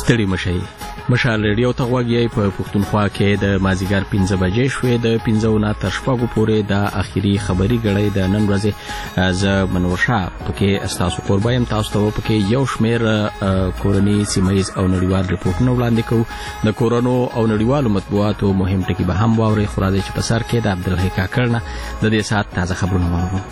ستړي مشئ. مشال ریډیو ته غوږ یې په پښتونخوا کې د مازیګر 5 بجې شوې د 5 نه تر 6 پورې د اخیری خبري غړې د نن ورځې ز منور شاه پکې استاسو قربایم تاسو ته پکې یو شمیر کورنی سیمایز او نړیوال ریپورتونه وړاندې کوو. د کورونو او نړیوالو مطبوعاتو مهم ټکي به هم واوري. خو راځي چې په سر کې د عبدالحی کاکړ نه د دې ساعت تازه خبرونه واورو.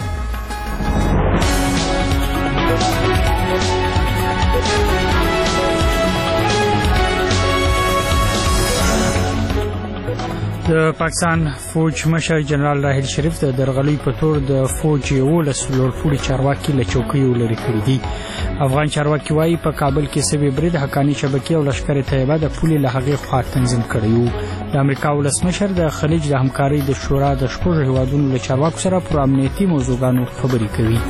د پاکستان فوج مشر جنرال راحیل شریف د درغلۍ په تور د فوج 11 لوړپوړي چارواکي له چوکیو لري کړي دي. افغان چارواکي وايي په کابل کې سوي برید حقانی شبکې او لشکر طیبه د پولې له هغې خوا تنظیم کړی. د امریکا ولسمشر د خلیج د همکارۍ د شورا د شپږ هیوادونو له چارواکو سره پر امنیتي موضوعاتو خبرې کوي.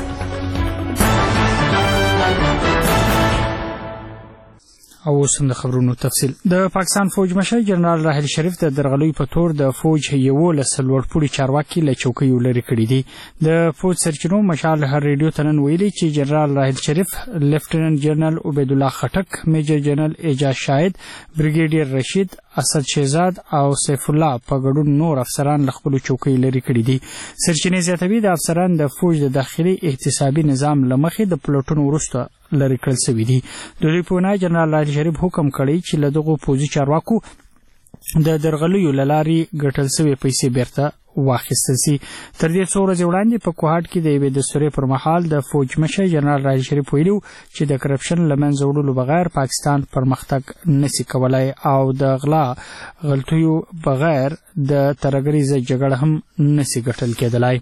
او سم د خبرونو تفصیل. د پاکستان فوج مشر جنرال راحیل شریف د درغلۍ په تور د فوج 11 لوړپوړي چارواکي له چوکیو لري کړي دي. د فوج سرچینو مشال هر ریډیو ته نن ویلي چې جنرال راحیل شریف، لیفټیننټ جنرال عبید الله خټک، میجر جنرال اعجاز شاهد، بریګیډیر رشید، اسد شهزاد او سیف الله په ګډون نور افسران له خپل چوکۍ لري کړي دي. سرچینې زیاتوي د افسران د فوج د داخلي احتسابي نظام لمخې د پلوټونو وروسته لري کړل شوی دي. د دوی په وینا جنرال راحیل شریف حکم کړی چې له دغو پوځي چارواکو د درغلیو له لارې ګټل شوی پیسې بیرته واخیستل شي. تر دې څو ورځې وړاندې په کوهاټ کې د یوې دستورې پر مهال د فوج مشر جنرال راحیل شریف ویلي چې د کرپشن له منځه وړلو بغیر پاکستان پرمختګ نشي کولای او د غلا غلطیو بغیر د ترهګریزه جګړه هم نشي ګټل کېدلای.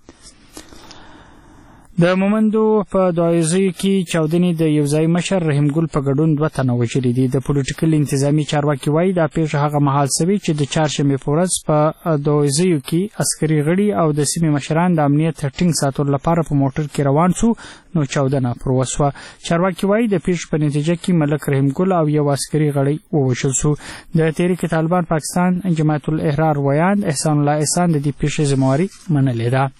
د مومندو په دایزي کې چاودنې د یوځای مشر رحیم ګل په ګډون 2 تنه وژلي دي. د پولیټیکل انتظامی چارواکي وایي دا پیښه هغه مهال شوې چې د چهارشنبې په ورځ په دایزي کې عسکري غړي او د سیمې مشران د امنیت ټینګ ساتلو لپاره په موټر کې روان شو نو چاودنه پر وسوه. چارواکي وایي د پیښې په نتیجه کې ملک رحیم ګل او یو عسکري غړی ووژل شو. د تحریک طالبان پاکستان جماعت الاحرار ویاند احسان الله احسان د دې پیښې ذمہواری منلې ده.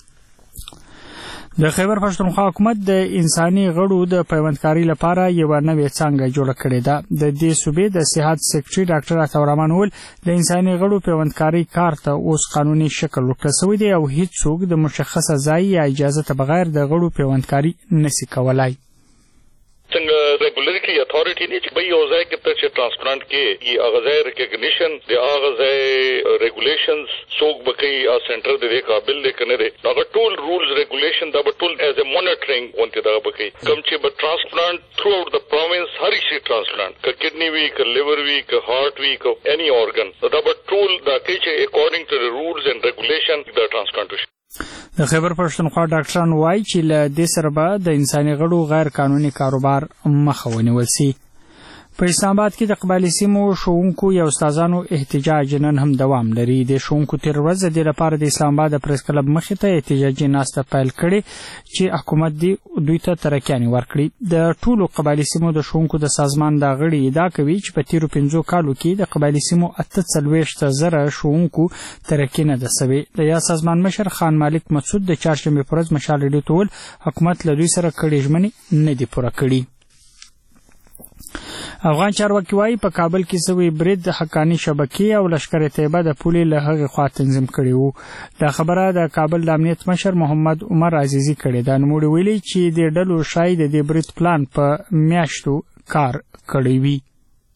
د خیبر پښتونخوا حکومت د انساني غړو د پیوندکاري لپاره یو نوې څانګه جوړه کړې ده. د دې صوبې د صحت سکرټري ډاکټر عطا الرحمن ول د انساني غړو پیوندکاري کار ته اوس قانوني شکل ورکړل شوی دی او هیڅ څوک د مشخصه ځای یا اجازه ته بغیر د غړو پیوندکاري نشي کولای. څنګه ریګولیټری اتھارټی نه چې به یو ځای کې ته ټرانسپلانټ کې ای اغزای ریکګنیشن د اغزای ریګولیشنز څوک بکی ا سنټر د قابل لیکنه دی دا ټول رولز ریګولیشن دا ټول ایز ا مانیټرینګ وانت دا بکی کوم چې به ټرانسپلانټ تھرو آؤٹ د پروینس هر شي ټرانسپلانټ ک کډنی وی ک لیور وی ک هارت وی ک اني اورګن دا ټول دا کې اکورډینګ ټو د رولز اینڈ ریګولیشن دا ټرانسپلانټیشن. د خیبر پښتونخوا ډاکټران وایي چې له دې سره به د انساني غړو غیر قانوني کاروبار مخه ونیول شي. په اسلام آباد کې د قبایلي سیمو ښوونکو یا استادانو احتجاج نن هم دوام لري. د ښوونکو تیر ورځ د لپاره د اسلام آباد پریس کلب مخې ته احتجاجي ناسته پیل کړي چې حکومت دوی ته ترکیانې ورکړي. د ټولو قبایلي سیمو د ښوونکو د سازمان دا غړي ادعا کوي چې په تیرو 5 کالو کې د قبایلي سیمو 48,000 ښوونکو ترکیه نه ده سوي. د یا سازمان مشر خان مالک مسعود د چهارشنبې پر ورځ مشال ریډیو ته ویل حکومت له دوی سره کړي ژمنې نه دي پوره کړي. افغان چارواکي وايي په کابل کې سوي برید حقانی شبکې او لشکر طیبه د پولې له هغې خوا تنظیم کړي وو. دا خبره د کابل د امنیت مشر محمد عمر عزیزي کړې ده. نوموړي ویلي چې د ډلو شاید د دې برید پلان په میاشتو کار کړی وي.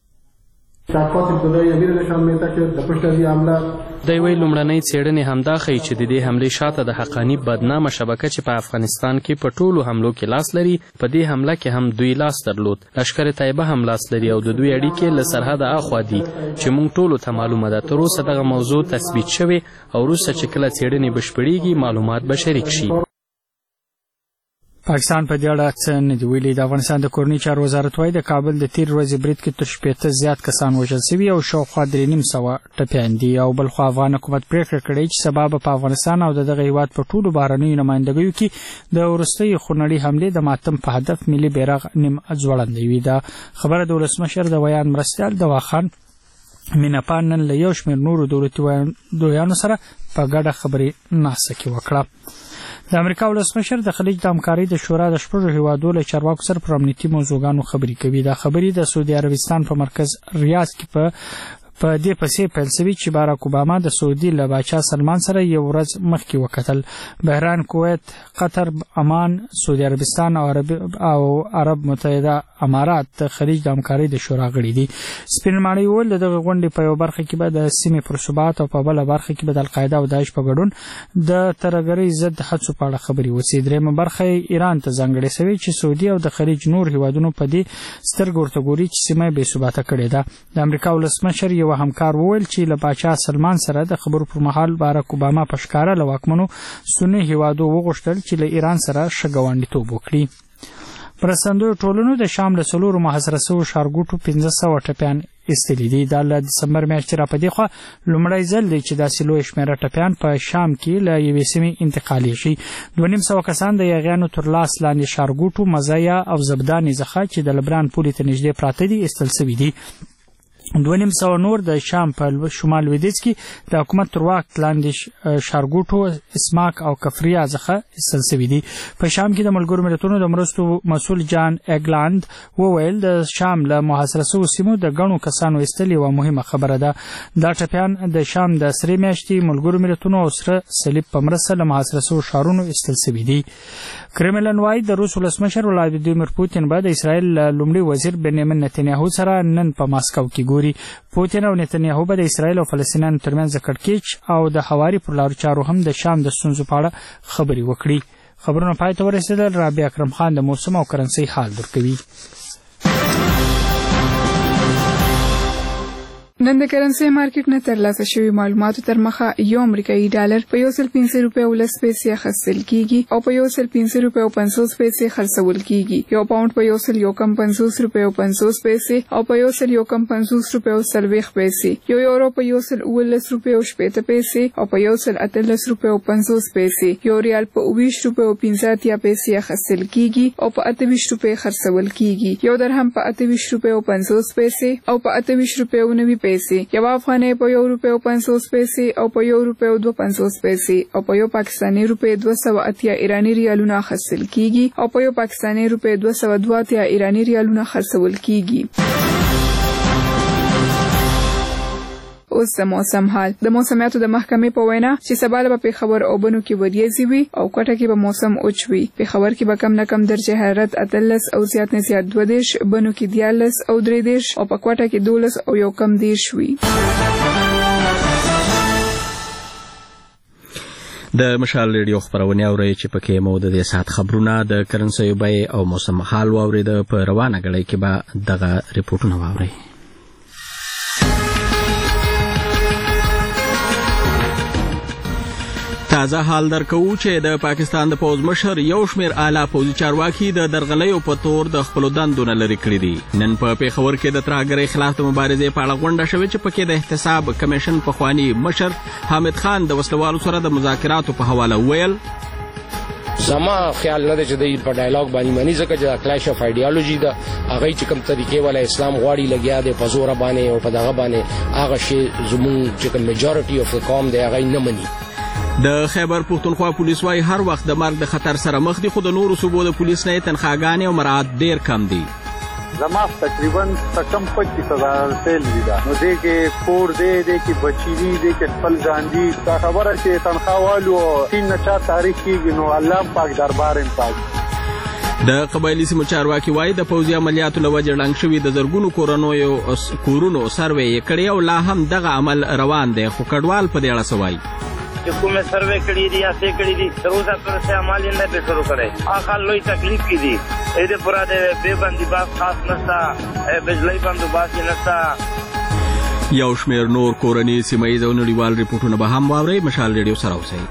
د یوې لومړنۍ څېړنې همدا ښیي چې د دې حملې شاته د حقاني بدنامه شبکه چې په افغانستان کې په ټولو حملو کې لاس لري په دې حمله کې هم دوی لاس درلود. لشکر طیبه هم لاس لري او د دوی اړیکې له سرحده اخوا دي چې موږ ټولو ته معلومه ده. تر اوسه دغه موضوع تثبیت شوې او وروسته چې کله څېړنې بشپړېږي معلومات به شریک شي. پاکستان په دې اړه څه نه دی ویلي. د افغانستان د کورنۍ چارو وزارت وايي د کابل د تیر ورځې برید کې تر 80 زیات کسان وژل شوي او شاوخوا 3,500 ټپیان دي. او بلخوا افغان حکومت پریکړه کړې چې سبا به په افغانستان او دغه هیواد په ټولو بهرنیو نمایندګیو کې د وروستۍ خونړۍ حملې د ماتم په هدف ملي بیرغ نیم ځوړندوي وي. دا خبره د ولسمشر د ویان مرستیال دواخان میناپان نن له یو شمېر نورو دولتي ویاندویانو سره په ګډه خبرې ناسته کې وکړه. د امریکا ولسمشر د خلیج د همکارۍ د شورا د شپږو هیوادو له چارواکو سره پر امنیتي موضوعاتو خبرې کوي. دا خبرې د سعودي عربستان په مرکز ریاض کې په دې پسې پیل شوې چې باراک اوباما د سعودي له باچا سلمان سره یو ورځ مخکې وکتل. بحران، کویت، قطر، عمان، سعودي عربستان او عرب متحده امارات د خلیج د همکارۍ د شورا غړي دي. سپینماړي ول دغه غونډې په یو برخه کې به د سیمې پر ثبات او په بل برخه کې به د القاعده او داعش په ګډون د ترهګرۍ ضد هڅو په اړه خبرې وکړي. درېمه برخه ایران ته ځانګړې شوې چې سعودي او د خلیج نور هیوادونو په دې سترګو ورته ګوري چې سیمه بې ثباته کړې ده. د امریکا ولسمشر یو همکار وویل چې له باچا سلمان سره د خبرو پر مهال باراک اوباما په ښکاره له واکمنو سني هیوادو وغوښتل چې له ایران سره ښه ګاونډیتوب وکړي. مرستندویو ټولنو د شام له 4 محاصره شویو ښارګوټو 1500 ټپیان ایستلي دي. دا له دسمبر میاشتې راپدې خوا لومړی ځل دی چې داسې لوی شمېره ټپیان په شام کې له یوې سیمې انتقالیږي. 250 کسان د یاغیانو تر لاس لاندې ښارګوټو مزایا او زبدانې څخه چې د لبنان پولې ته نږدې پراته دي ایستل شوي دي. 250 نور د شام په شمال لویدیځ کې د حکومت تر واک لاندې ښارګوټو اسماک او کفریا څخه ایستل شوي دي. په شام کې د ملګرو ملتونو د مرستو مسؤل جان اګلاند وویل د شام له محاصره شویو سیمو د ګڼو کسانو ایستل یوه مهمه خبره ده. دا ټپیان د شام د سرې میاشتې ملګرو ملتونو او سره صلیب په مرسته له محاصره شویو ښارونو ایستل شوي دي. کرملن وایي د روس ولسمشر ولادیمیر پوتین به د اسرائیل لومړي وزیر بنیامین نتنیاهو سره نن په ماسکو کې ګوري. پوتین او نتنیاهو به د اسرائیل او فلسطینیانو ترمنځ د کړکېچ او د هواري پر لارو چارو هم د شام د ستونزو په اړه خبرې وکړي. خبرونه پای ته ورسېدل. رابعه اکرم خان د موسم او کرنسۍ حال درکوي. نن د کرنسي مارکیټ نه ترلاسه شوی معلوماتو تر مخه یو امریکایي ډالر په 1.5 روپیو ولس پیسې اخیستل کیږي او په 1.5 روپیو 50 پیسې خرڅول کیږي. یو پاوند په 1.50 روپیو 50 پیسې او په 1.50 روپیو 30 پیسې. یو یورو په 1.19 روپیو 70 پیسې او په 1.18 روپیو 50 پیسې. یو ریال په 20 روپیو 50 پیسې اخیستل کیږي او په 28 روپیو خرڅول کیږي. یو درهم په 28 روپیو 50 پیسې او په 28 روپیو 90 پیسې. یو افغانۍ په 1 روپیو 50 پیسې او په 1 روپیو 52 پیسې او په یو پاکستاني روپی 280 ایرانی ریالونه اخیستل کیږي او په یو پاکستاني روپی 282 ایرانی ریالونه خرڅول کیږي. اوس د موسم حال. د موسمیاتو د محکمې په وینا چې سبا به پیښور او بنو کې وریځي وي او کوټه کې به موسم اوچ وي. پیښور کې به کم نه کم درجه حرارت 18 او زیات نه زیات 22، بنو کې 14 او 13 او په کوټه کې 12 او یو کم 10 وي. د مشال ریډیو خبرونه اوري چې پکې مو د دې سات خبرونه د کرنسۍ بیې او موسم حال واورید. په روانه غړي کې به دغه ریپورتونه واوري. تازه حال درکو چې د پاکستان د پوز مشر یو شمیر اعلی پوزي چارواکي د درغلیو په تور د خپل دندونه لري کړی دي. نن په پیښور کې د ترهګرۍ خلاف د مبارزې په اړه غونډه شوې چې پکې د احتساب کمیشن پخوانی مشر حامد خان د وسلوالو سره د مذاکراتو په حواله ویل. زما خیال نه دی چې د په ډایلاګ باندې مانی ځکه چې کلاش اف ایډیالوژي دا هغه چې کوم طریقې ولا اسلام غواړي لګیا دی په زور باندې او په دغه باندې هغه شی زموږ چې کوم میجورټي اف قوم دی هغه نه مني. د خیبر پختونخوا پولیس وايي هر وخت د مرګ د خطر سره مخ دي، خو د نورو صوبو د پولیس نه تنخواګانې او مراعات ډیر کم دي. زما تقریبا کم 25,000 سیل دي. نو دې کې کور دې کې بچی دي کې خپل ځان دي. دا خبره چې تنخواوالو 3-4 تاریخ کې نو الله پاک دربار پاک. د قبایلی سیمو چارواکي وايي د پوځي عملیاتو له وجې ړنګ شوي د زرګونو کورونو سروې یې کړی او لا هم دغه عمل روان دی، خو کډوال په دې اړه څه وایي. چې کومه سروې کړې دي یا څه کړې دي تر اوسه پرې عمل نه به شروع کړي. هغه لوی تکلیف کې دي. دې پورا د به باندې باس خاص نشته، بجلی باندې باس نشته. یو شمیر نور کورني سیمایي او نړیوال ریپورتونه به هم واورئ. مشال ریډیو سره اوسئ.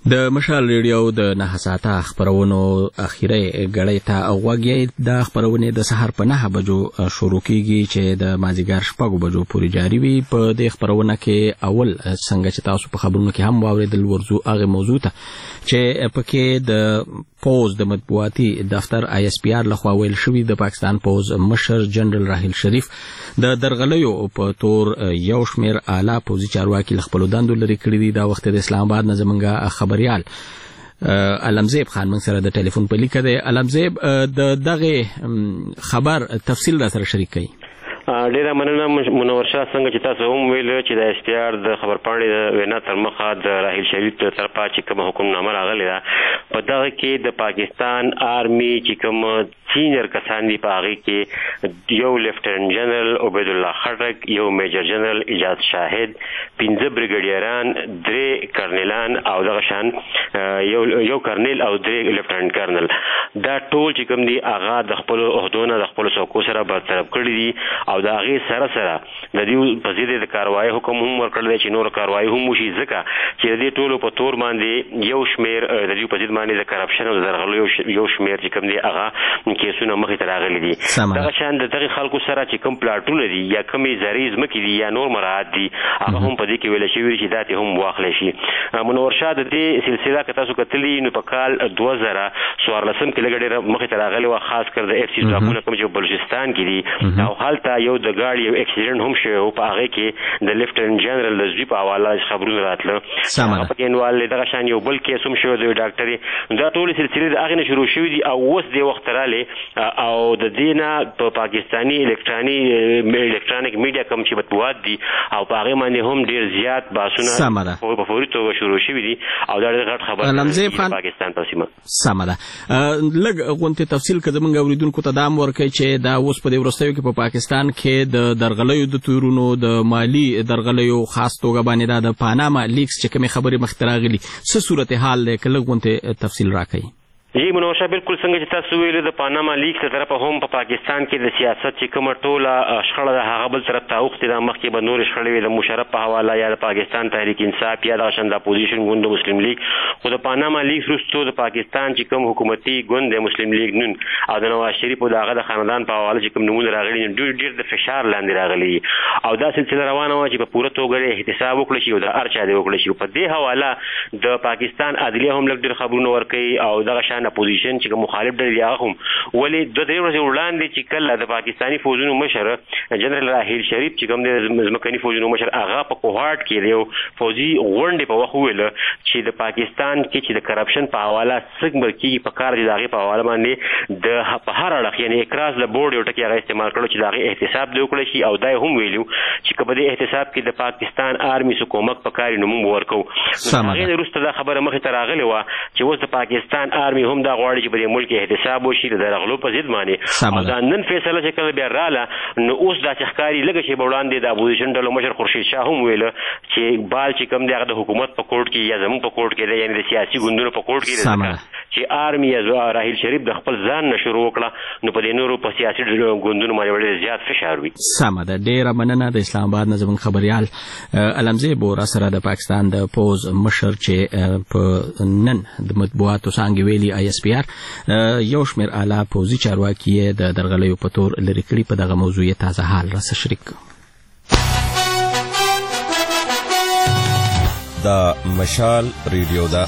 د مشال ریډیو د 9 ساعته خبرونو اخیری غړی ته غوږی د خبرونه د سحر په 9 بجو شروع کیږي چې د مازیګر 6 بجو پورې جاری وي. په دې خبرونه کې اول څنګه چې تاسو په خبرونو کې هم واوریدل ورزو هغه موضوع ته چې پکې د پوز د مطبوعاتي دفتر ISPR لخوا ویل شوی د پاکستان پوز مشر جنرال راحیل شریف د درغلیو په تور یو شمیر اعلی پوزي چارواکي خپل دندو لري کړی دي. دا وخت د اسلام آباد نه زمونږ خبريال علمزیب خان من سره د ټلیفون په لیکه دی. علمزیب د دغه خبر تفصیل را سره شریک کړي. ډیره مننه منور شاه. څنګه چې تاسو هم ویل چې د ISPR د خبرپاڼې د وینا تر مخه د راحیل شریف تر طرفه چې کوم حکمنامه راغلی ده په دغه کې د پاکستان آرمي چې کوم سینیئر کسان دي په هغه کې یو لیفټننټ جنرال عبید الله خټک، یو میجر جنرال اجاز شاهد، 15 بریګیډیران، 3 کرنیلان او دغه شان یو کرنیل او 3 لیفټننټ کرنل. دا ټول چې کوم دي هغه د خپل عہدونو د خپل څوکو سره برطرف کړي دي او دا هغه سره د دې په ضد د کاروایی حکم هم ورکړل چې نور کاروایی هم وشي، ځکه چې دې ټولو په تور باندې یو شمیر د دې په ضد باندې د کرپشن او درغلو یو شمیر چې کوم دي هغه کیسونه مخې ته راغلي دي. دا شان د دغه خلکو سره چې کوم پلاټونه دي یا کومې زریز مکې دي یا نور مراد دي هغه هم په دې کې ویل شوی چې داتې هم واخلې شي. منور شاه د دې سلسله که تاسو کتلی نو په کال 2014 کې لګړې مخې ته راغلي و، خاص کر د FC ځواکونه کوم چې بلوچستان کې دي او حالته یو د گاڑی یو اکسیډنټ هم شوی او په هغه کې د لیفټننټ جنرال د زوی په حواله خبرونه راتله. هغه په کې انوال دغه شان یو بل کیس هم شوی د ډاکټري. دا ټول سلسله د هغه نه شروع شوې دي او اوس د وخت رااله او د دینه په پاکستانی الکترونیک میډیا کوم چې مطبوعات دي او په هغه باندې هم ډیر زیات باسونه په فوري توګه شروع شوې دي او دا ډېر غټ خبره ده پاکستان په سیمه. سمه ده. لږ غونته تفصیل کړه موږ اوریدونکو ته دام ورکړي چې دا اوس په دې ورستیو کې په پاکستان کې د درغلیو د تورونو د مالی درغلیو خاص توګه باندې د پاناما لیکس چې کومه خبره مختراغلی څه صورتحال ده کله غونته تفصیل راکړي. جی منور شاه بالکل څنګه چې تاسو ویل د پاناما لیک تر طرفه هم په پاکستان کې د سیاست چې کومه ټوله شخړه ده هغه بل طرف ته اوختي د مخکې به نور شخړې د مشرف په حواله یا د پاکستان تحریک انصاف یا د شند اپوزیشن ګوند مسلم لیگ خو د پاناما لیک وروسته د پاکستان چې کوم حکومتي ګوند مسلم لیگ نن او د نواز شریف او دغه د خاندان په حواله چې کوم نمونه راغلي ډېر د فشار لاندې راغلي او دا سلسله روانه و چې په پوره توګه احتساب وکړي شي او د ارچا دی وکړي شي. په دې حواله د پاکستان عدلیه هم لږ ډېر خبرونه ورکړي او دغه شان اپوزیشن چې مخالف ډلې هغه هم ولې د دې ورځې وړاندې چې کله د پاکستاني فوجونو مشر جنرال راحیل شریف چې کوم د ځمکني فوجونو مشر هغه په کوهاټ کې یو فوجي غونډې په وخت ویل چې د پاکستان کې چې د کرپشن په حواله څنګه کېږي په کار دي دغه په حواله باندې د په هر اړخ یعنی اکراز له بورډ یو ټکی هغه استعمال کړو چې دغه احتساب دی وکړي شي او دا هم ویلو چې کله د احتساب کې د پاکستان آرمي حکومت په کار نوم ورکو. هغه وروسته دا خبره مخې ته راغله و چې اوس د پاکستان آرمي هم دا غواړي چې په ملک احتساب وشي د درغلو په ضد باندې او دا نن فیصله چې کله بیا رااله نو اوس دا ښکاری لګ شي وړاندې د اپوزیشن ډلو مشر خورشید شاه هم ویل چې بال چې کوم دغه د حکومت په کوټ کې یا زموږ په کوټ کې یعنی د سیاسي ګوندونو په کوټ کې چې آرمي یا راحیل شریف د خپل ځان نه شروع وکړه نو په دې نورو په سیاسي ګوندونو باندې ډېر زیات فشار وي. سمه ده. ډېره مننه د اسلام آباد نه زموږ خبريال علمزیب را سره د پاکستان د پوز مشر چې په نن د مطبوعاتو څنګه ویلي ISPR یو شمیر اعلی پوزي چارواکي د درغلیو په تور لري کړي په دغه موضوع تازه حال را شریک. دا مشال ریډیو دا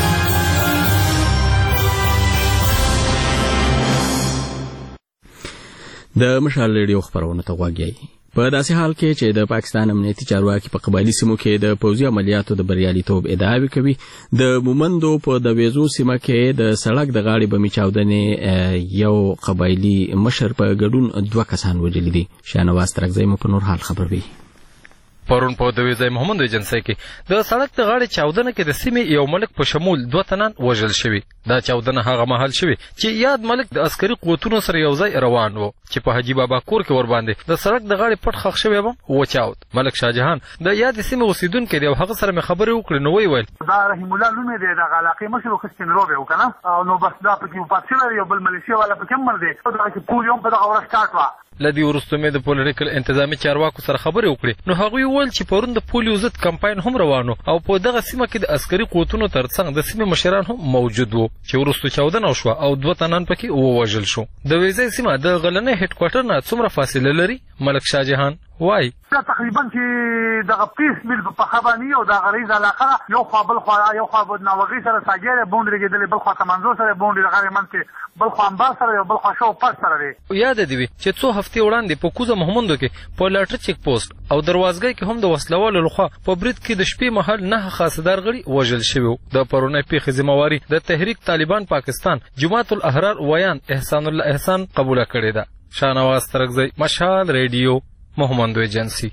د مشال ریډیو خبرونه ته غوږی. په داسې حال کې چې د پاکستان امنیتي چارواکي په قبایلی سیمو کې د پوځي عملیاتو د بریالیتوب ادعاوې کوي. د مومندو په د ویزو سیمه کې د سړک د غاړې بمي چاودنې یو قبایلی مشر په ګډون 2 کسان وژلي دي. شاهنواز ترکزی مو په نور حال خبر وی. پرون په د ویزای محمد ایجنسی کې د سړک د غاړې چاودنه کې د سیمې یو ملک په شمول 2 تنان وژل شوي. دا چاودنه هغه مهال شوي چې یاد ملک د عسکري قوتونو سره یو ځای روان و چې په حاجی بابا کور کې ور باندې د سړک د غاړې پټ خښ شوی و وچاود. ملک شاهجهان د یاد سیمې اوسیدونکو دی او هغه سره مې خبرې وکړې نو ویل دا رحیم الله لومې دی د علاقې مشر خستین روبه وکنه او نو بس دا پکې پاتې یو بل ملیشیا والا پکې مر دی دا چې پور یوم په دغه ورځ سٹارټ وا لدی ورستو مې د پولیټیکل انتظامی چارواکو سره خبرې وکړې نو هغوی وویل چې پرون د پولیو ضد کمپاین هم روانو او په دغه سیمه کې د عسکري قوتونو ترڅنګ د سیمې مشران هم موجود وو چې ورستو چاودنه وشوه او 2 تنان پکې ووژل شو. د ویزې سیمه د غلنۍ هډ کوارټر نه څومره فاصله لري؟ ملک شاه جهان وای تقریبا چې دغه پیس مل په خبرني او د غریز علاقه یو خپل خو یو خو د نوغي سره ساګره بونډري کېدل بل خو تمنځو سره بونډري غیر منځ بل خو امبار سره یو بل خو شو پر سره دی. یاد دی چې څو هفته وړاندې په کوزه محمدو کې په لاټر چیک پوسټ او دروازګۍ کې هم د وسلوالو لخوا په برید کې د شپې مهال 9 خاصدار غړي وژل شوی. د پرونی پیښې ذمہواری د تحریک طالبان پاکستان جماعت الاحرار ویان احسان الله احسان قبول کړی ده. شاهنواز ترکزی، مشال ریډیو، محمد ایجنسی.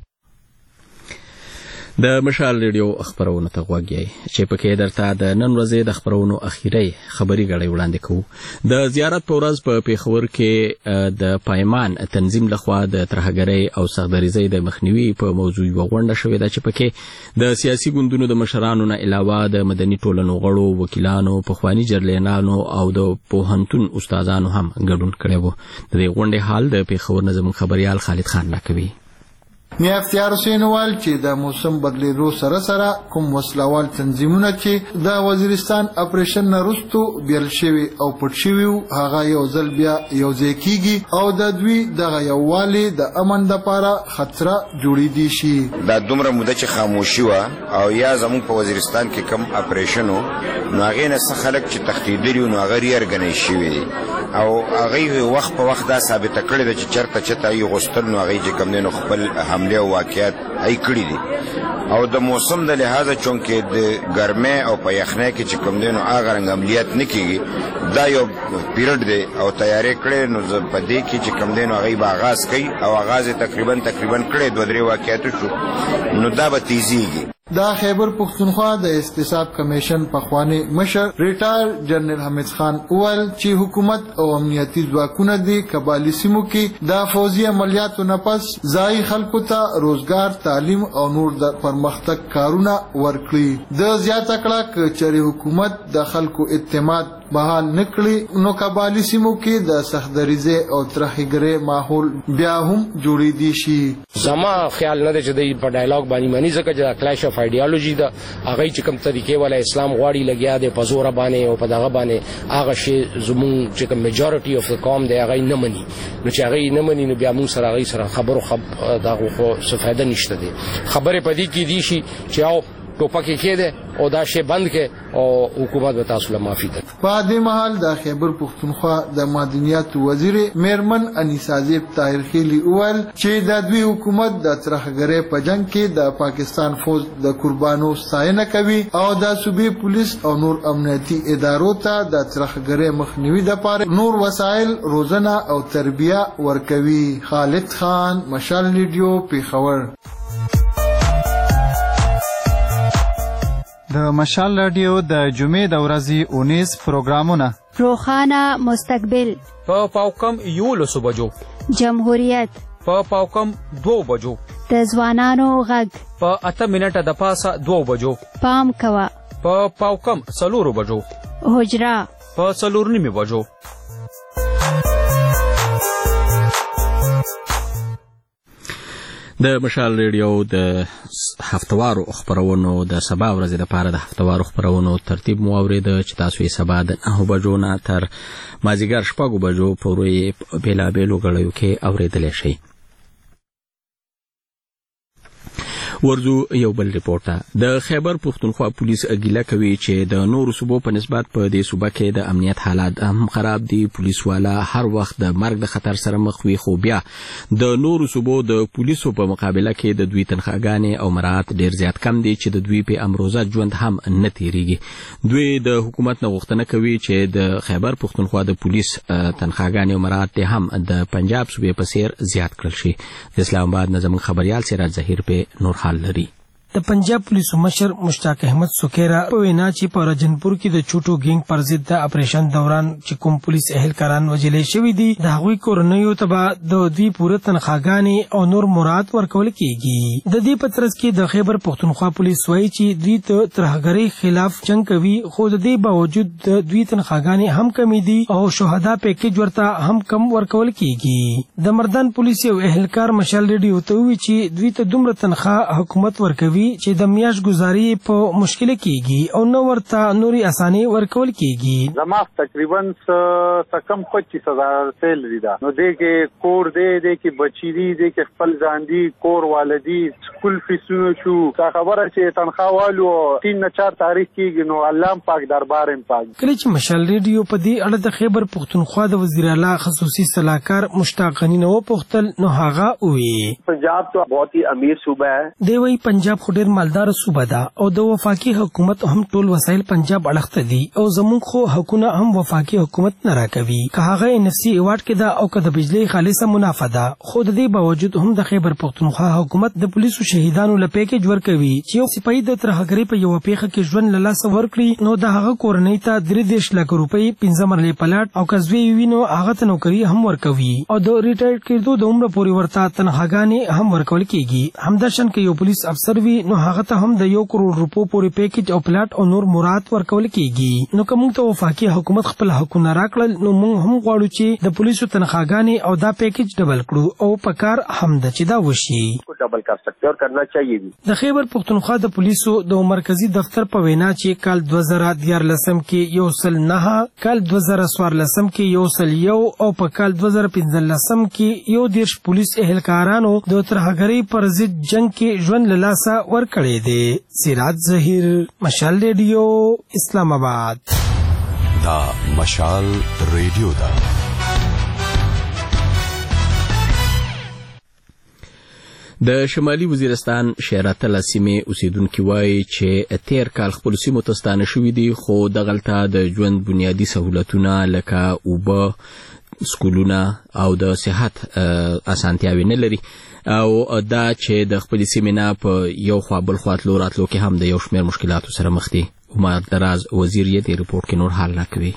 د مشال ریډیو خبرونه ته غوږ یې چې پکې درته د نن ورځې د خبرونو اخیری خبري غړي وړاندې کوو. د زیارت په ورځ په پیښور کې د پایمان تنظیم لخوا د ترهګرۍ او سختدریزۍ د مخنیوي په موضوع غونډه شوې ده چې پکې د سیاسي ګوندونو د مشرانو نه علاوه د مدني ټولنو غړو، وکیلانو، پخوانی جرلینانو او د پوهنتون استادانو هم ګډون کړی وو. د دې غونډې حال د پیښور نظم خبريال خالد خان راکوي. میا اختیار حسین وال چې د موسم بدلیدو سره کوم وسلوال تنظیمونه چې د وزیرستان اپریشن نرستو بیل شوی او پټ شوی هغه یو ځل بیا یو ځای کیږي او د دوی دغه یووالي د امن لپاره خطر جوړی دی شي. دا دومره موده چې خاموشي و او یا زموږ په وزیرستان کې کم اپریشنو نو هغه نه څه خلک چې تختیدلی نو هغه ریارګنی شوی دي او هغه وخت په وخت دا ثابت کړی دی چې چرته چته یو غوستل نو هغه چې کم نه خپل حمله او واقعیت ای کړی دي او د موسم د لحاظه چونکه د ګرمه او په یخنۍ کې چې کوم دینو هغه رنګ عملیات نکېږي دا یو پیریډ دی او تیاری کړي نو په دې کې چې کوم دینو هغه باغاز کوي او آغاز تقریبا کړي 2-3 واقعیت شو نو دا به تیزیږي. دا خیبر پختونخوا د احتساب کمیشن پخوانی مشر ریټایر جنرال حمید خان اول چې حکومت او امنیتي ځواکونه د قبایلی سیمو کې د فوزي عملیاتو نه پس ځای خلکو ته روزګار، تعلیم او نور د پرمختګ کارونه ورکړي. د زیاته کړه چې حکومت د خلکو اعتماد بحال نکړي نو قبایلی سیمو کې د سختدریزه او ترهګرۍ ماحول بیا هم جوړې دي شي. زما خیال نه دی چې د په ډایلاګ باندې مانی ځکه چې کلاش اف ایډیالوژي دا هغه چې کوم طریقې ولا اسلام غواړي لګیا دی په زور باندې او په دغه باندې هغه شی زمون چې کوم میجورټي اف د قوم دی هغه نه مني نو چې هغه نه مني نو بیا موږ سره هغه سره خبرو دغه خو څه فائدہ نشته دی. خبره پدې کې دي شي چې او ټوپک کېده او دا شی بند کې او حکومت به تاسو له معافي ده. په دې محل د خیبر پختونخوا د مدنیات وزیر میرمن انیسا زیب طاهر خیلی اول چې د دوی حکومت د ترهګرۍ په جنگ کې د پاکستان فوج د قربانو ستاینه کوي او د صوبې پولیس او نور امنیتي ادارو ته د ترهګرۍ مخنیوي لپاره نور وسایل روزنه او تربیه ورکوي. خالد خان، مشال ریډیو، پیښور. د مشال رادیو د جمعې د ورځې 19 پروګرامونه: روخانه مستقبل په پاوکم 11 بجو، جمهوریت په پاوکم 2 بجو، د ځوانانو غږ په 8 منټه د پاسه 2 بجو، پام کوا په پاوکم 4 بجو، حجرا په 4:30 بجو. د مشال ریډیو د هفتوارو خبرونو د سبا ورځې لپاره د هفتوارو خبرونو ترتیب مو اورېده چې تاسو یې سبا د 9 بجو نه تر مازیګر 6 بجو پورې بیلابیلو غړیو کې اورېدلی شئ. ورځو یو بل ریپورټ د خیبر پختونخوا پولیس اګیله کوي چې د نورو صوبو په نسبت په دې صوبه کې د امنیت حالات هم خراب دي. پولیس والا هر وخت د مرګ د خطر سره مخ وي خو بیا د نورو صوبو د پولیسو په مقابله کې د دوی تنخواګانې او مراعات ډیر زیات کم دي چې د دوی په امروزه ژوند هم نه تیریږي. دوی د حکومت نه غوښتنه کوي چې د خیبر پختونخوا د پولیس تنخواګانې او مراعات هم د پنجاب صوبې په څیر زیات کړل شي. د اسلام آباد نظم خبريال سراج ظهیر په نور لري. د پنجاب پولیسو مشر مشتاق احمد سکیرا په وینا چې په راجنپور کې د چوټو ګینګ پر ضد د اپریشن دوران چې کوم پولیس اهلکاران وژل شوي دي د هغوی کورنیو ته به د دوی پوره تنخواګانې او نور مراد ورکول کیږي. د دې په ترڅ کې د خیبر پختونخوا پولیس وایي چې دوی ته ترهګرۍ خلاف جنگ کوي، خو د دې باوجود د دوی تنخواګانې هم کمې دي او شهدا پیکیج ورته هم کم ورکول کیږي. د مردان پولیس یو اهلکار مشال ریډیو ته وی چې دوی ته دومره تنخواه حکومت ورکوي چې د میاشت گزاري په مشکل کېږي او نو ورته نوري اساني ورکول کېږي. زما تقریبا کم 25,000 سیلری ده. نو دې کې کور دې کې بچی دې کې خپل ځان دي، کور والدي، سکول فیسونو شو. دا خبره چې تنخواه والو 3 نه 4 تاریخ کېږي نو الله پاک دربار پاک. کله چې مشال ریډیو په دې اړه د خیبر پختونخوا د وزیر اعلی خصوصي صلاحکار مشتاق غنی نو پختل نو هغه وی पंजाब तो बहुत ही अमीर सूबा है. دی وی پنجاب خو ډیر مالدار صوبه ده او د وفاقي حکومت هم ټول وسایل پنجاب اړخته دي او زموږ خو حقونه هم وفاقي حکومت نه راکوي، که هغه NFC ایوارډ کې ده او که د بجلی خالصه منافع ده. خو د دې باوجود هم د خیبر پختونخوا حکومت د پولیسو شهیدانو له پیکیج ورکوي چې یو سپاهي د ترهګرۍ په یو پیښه کې ژوند له لاسه ورکړي نو د هغه کورنۍ ته 3 لک روپۍ 15 مرلې پلاټ او کزوی وینو هغه ته نوکری هم ورکوي او د ریټایر کېدو د عمر پورې ورته تنخواګانې هم ورکول کیږي. همداشان کې یو پولیس افسر وي نو هغه ته هم د 1 کروڑ روپو پورې پیکیج او پلاټ او نور مراد ورکول کیږي. نو کوم ته وفاقي حکومت خپل حقونه راکړل نو موږ هم غواړو چې د پولیسو تنخواګانې او دا پیکیج ډبل کړو او په کار هم د چې دا وشي ډبل کر سکتے اور کرنا چاہیے. د خیبر پختونخوا د پولیسو د مرکزی دفتر په وینا چې کال 2014 کې 109، کال 2014 کې 101 او په کال 2015 کې 10 پولیس اهلکارانو د ترهګرۍ پر ضد جنگ کې ژوند له لاسه ورکړی دی. سراج ظهیر، مشال ریډیو، اسلام آباد. دا مشال ریډیو دا. د شمالي وزیرستان شیراتله سیمې اوسیدونکي وایي چې تیر کال خپل سیمو ته ستانه شوي دي خو دغلته د ژوند بنیادي سهولتونه لکه اوبه، سکولونه او د صحت اسانتیاوې نه لري او دا چې د خپل سیمې نه په یو خوا بل خوا تلو راتلو کې هم د یو شمېر مشکلاتو سره مخ دي. عمر دراز وزیر یې د ریپورټ کې نور حال راکوي.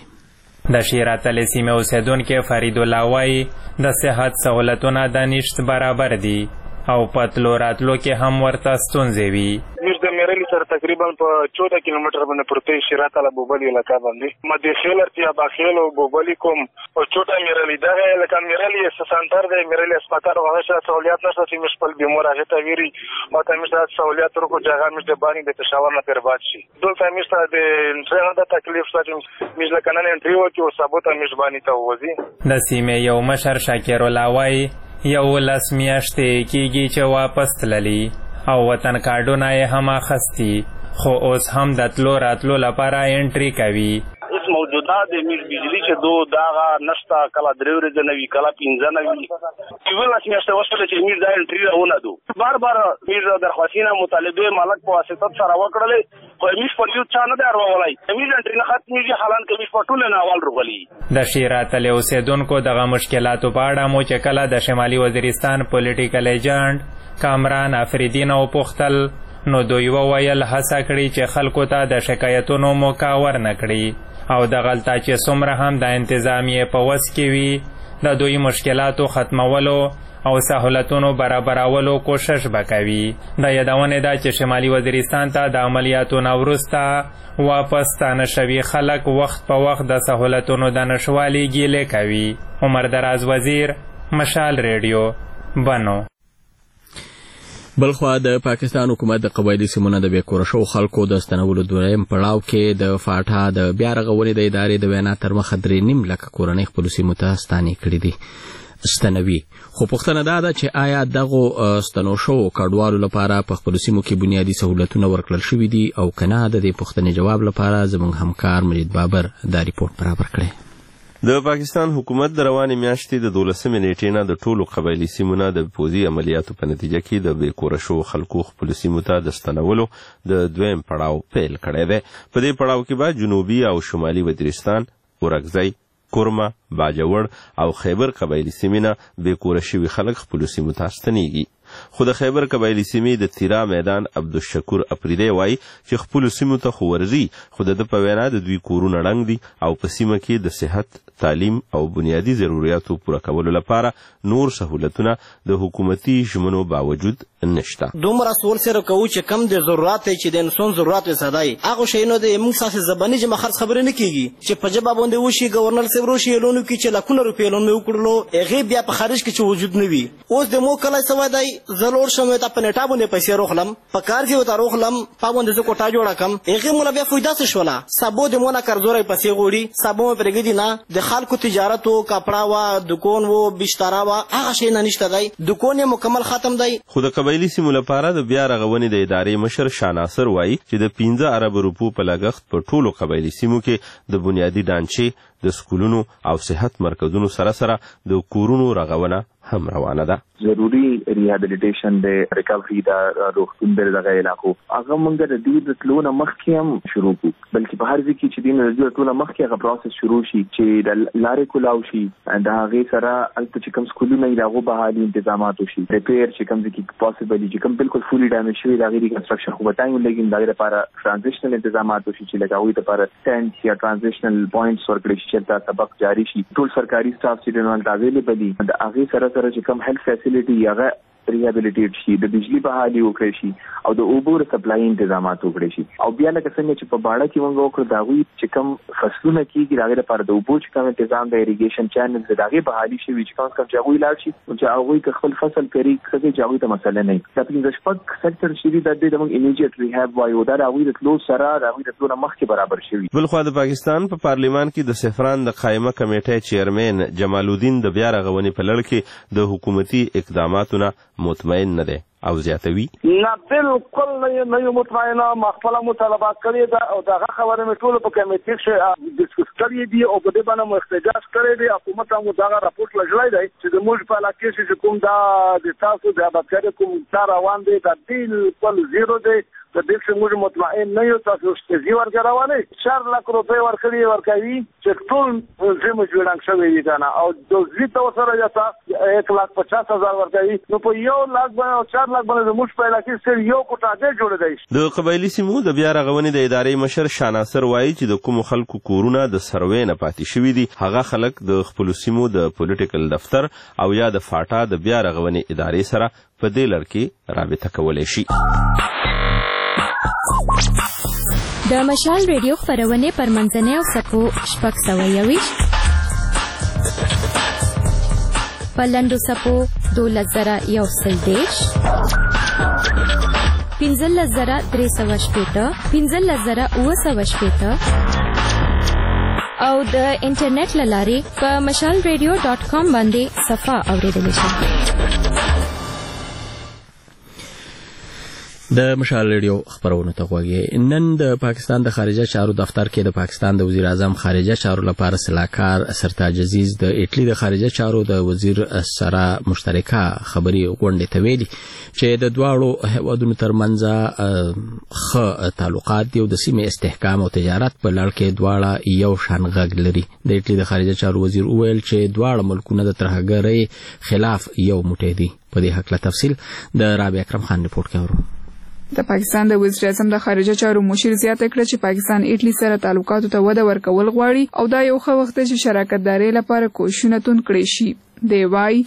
د شیراتله سیمې اوسیدونکي فرید الله وایي د صحت سهولتونه د نشت برابر دي او په تلو راتلو کې هم ورته ستونزې وي. موږ د میرلی سره تقریبا په 14 کیلومتر باندې پروتې شیراتله بوبلی علاقه باندې مدخل ارتیا باخیل او بوبلی کوم او چوټا میرلی دا علاقه میرلی سنټر دی، میرلی اسپیټال هغه سہولیات نشته چې موږ خپل بیمار هغه ته ویری او ته موږ سہولیات ورکو ځای موږ د باندې د پېښور نه تر باد شي دلته موږ د انټرنیټ د تکلیف سره موږ لکه نن انټریو کې او ثابت موږ باندې ته وځي. د سیمې یو مشر شاکر الله وایي 11 میاشتې کېږي چې واپس تللی او وطن کارډونه یې هم اخیستي خو اوس هم د تلو راتلو لپاره انټري کوي. اوس موجوده د میز بجلی چې دو داغه نشته، کله 3 ورځې نه وي، کله 15 نه وي. 11 میاشتې وشوله چې میز دا انټري راونه دو بار میز درخواستونه مطالبه مالک په واسطه سره وکړلې خو میز په یو چا نه دی اړولای. میز انټري نه ختمېږي حالان کې میز په ټول نه اول رغلي. د شیراتله اوسیدونکو دغه مشکلاتو په اړه مو چې کله د شمالي وزیرستان پولیټیکل ایجنټ کامران افریدین او پختل نو دوی وویل هڅه کړي چې خلکو ته د شکایتونو موقع ورنه کړي او دغلته چې څومره هم د انتظامیې په وس کې وي د دوی مشکلاتو ختمولو او سهولتونو برابرولو کوشش وکوي. د یادونې ده چې شمالي وزیرستان ته د عملیاتو نه وروسته واپس ستانه شوي خلک وخت په وخت د سهولتونو د نشوالي ګیلې کوي. عمر دراز وزیر، مشال ریډیو، بنو. بلخوا د پاکستان حکومت د قبایلی سیمونو د بیکوره شو خلکو د ستنولو دویم پړاو کې د فاټا د بیا رغونې د ادارې د وینا تر مخه 3.5 لک کورنۍ خپل سیمو ته ستانې کړې دي ستنوي. خو پوښتنه دا ده چې آیا دغه ستنو شو کډوالو لپاره په خپل سیمو کې بنیادي سہولتونه ورکړل شوي دي او کنه؟ د دې پوښتنې جواب لپاره زموږ همکار مرید بابر دا ریپورت برابر کړی. د پاکستان حکومت د روانې میاشتې د 12 نیټې نه د ټولو قبایلی سیمونو د پوځي عملیاتو په نتیجه کې د بیکوره شو خلکو خپل سیمو ته د ستنولو د دویم پړاو پیل کړی دی. په دې پړاو کې به جنوبي او شمالي وزیرستان، اورګزۍ، کورما، باجوړ او خیبر قبایلی سیمونه بیکوره شوي خلک خپل سیمو ته ستنېږي. خو د خیبر قبایلی سیمې د تیرا میدان عبدالشکور اپریدی وایي چې خپل سیمو ته خو ورځي خو د په وینا د دوی کورونه ړنګ دي او په سیمه کې د صحت تعلیم او بنیادی ضرورتو پوره کولو لپاره نور سہولتونه د حکومتي ژمنو باوجود نشته. دومره سوال سره کوو چې کم د ضرورت چې د انسان ضرورت وسادای هغه شینو د موږ ساسي زبانی چې مخرج خبرې نه کیږي چې په جواب باندې وشي گورنر سیبرو شي لونو کې چې لکونه روپې لون مې وکړلو هغه بیا په خارج کې چې وجود نه وي اوس د مو کله سوادای ضرور شمه ته په نټا باندې پیسې روخلم په کار کې وته روخلم په باندې زه کوټه جوړه کم هغه مونږ بیا فایده څه شولا سبو د مونږه قرضوري پیسې غوړي سبو پرګې دي نه د خلکو تجارت او کپڑا وا دکان وو بشتارا وا هغه شي نه نشته دی دکان مکمل ختم دی. خو د قبایلی سیمو لپاره د بیا رغونې د ادارې مشر شاناصر وایي چې د 15 ارب روپو په لګښت په ټولو قبایلی سیمو کې د بنیادی ډانچې د سکولونو او صحت مرکزونو سره سره د کورونو رغونه هم روانه ده. ضروری ریهابیلیټیشن د ریکوری دا روغتون د دغه علاقو هغه موږ د دې د تلونه مخکې هم شروع کو بلکې په هر ځکه چې دین د ټوله مخکې هغه پروسس شروع شي چې د لارې کولاو شي دا هغه سره البته چې کوم سکولونه یې دغه بحالي تنظیمات وشي ریپیر چې کوم ځکه پوسیبلی چې کوم بالکل فولي ډیمیج شوی د غیر کنستراکشن خو بتایم لګین د لپاره ترانزیشنل تنظیمات وشي چې لګاوي لپاره ټینټ یا ترانزیشنل پوینټس ورکړي چې دا سبق جاری شي ټول سرکاري سټاف چې د اویلیبل دي د هغه سره چې کوم هیلث فیسیلیټي هغه ریهابیلیټیټ شي د بجلی بحالي وکړي شي او د اوبو سپلای تنظیمات وکړي شي او بیا لکه څنګه چې په باړه کې موږ وکړو دا وی چې کوم فصلونه کېږي هغه لپاره د اوبو چې کوم تنظیم د اریګیشن چینل د هغه بحالي شي چې کوم چې هغه لاړ شي چې هغه خپل فصل کوي څه چې هغه ته مسله نه دا په شپږ سکتور شي د دې موږ ایمیډیټ ریهاب وایو دا هغه د لو سره هغه د ټول مخ کې برابر شي. بل خو د پاکستان په پارلیمان کې د سفران د قائمه کمیټې چیرمن جمال الدین د بیا رغونې په لړ کې د حکومتي اقداماتو مطمئن نه دی او زیاتوي نه بالکل نه یو مطمئنه مخفله مطالبات کړی دا او دغه خبره مې ټول په کمیټې کې ډیسکس کړی دی او په دې باندې مو احتجاج کړی دی حکومت هم دا راپورټ لګلای دی چې د موږ په علاقې کې کوم دا د تاسو د آبادکاري کوم کار روان دی دا بالکل زیرو دی د دې چې موږ مطمئن نه یو تاسو چې ورګ روانه 4 لک روپۍ ورکړي ورکوي چې ټول زموږ جوړنګ شوی دی کنه او د زیات سره یا 1,50,000 ورکوي نو په 1 لک باندې 4 لک باندې موږ په علاقې سره یو کوټه جوړ دی. د قبایلی سیمو د بیا رغونې د ادارې مشر شاناصر وایي چې د کوم خلکو کورونه د سروې نه پاتې شوي دي هغه خلک د خپل سیمو د پولیټیکل دفتر او یا د فاټا د بیا رغونې ادارې سره په دې لړ کې رابطه کولای شي. د مشال ریډیو خبرونه پر منځنۍ او سپو شپږ سوه یویش په لنډو سپو 12,130 15,380 15,980 او د انټرنیټ له لارې په mashalradio.com باندې صفحه اوریدلی شئ. د مشال ریډیو خبرونه ته غوږی. نن د پاکستان د خارجه چارو دفتر کې د پاکستان د وزیر اعظم خارجه چارو لپاره سلاکار سرتاج عزیز د ایټلی د خارجه چارو د وزیر سره مشترکه خبري غونډه ته ویلي چې د دواړو هیوادونو ترمنځ ښه تعلقات دي او د سیمې استحکام او تجارت په لړ کې دواړه یو شان غږ لري. د ایټلی د خارجه چارو وزیر وویل چې دواړه ملکونه د ترهګرۍ خلاف یو موټی دي. په دې حق له تفصیل د رابع اکرم خان ریپورت کوي. د پاکستان د وزیر اعظم د خارجه چارو مشیر زیاته کړه چې پاکستان ایټلی سره تعلقاتو ته وده ورکول غواړي او دا یو ښه وخت دی چې شراکت داري لپاره کوښښونه تون کړي شي. دی وايي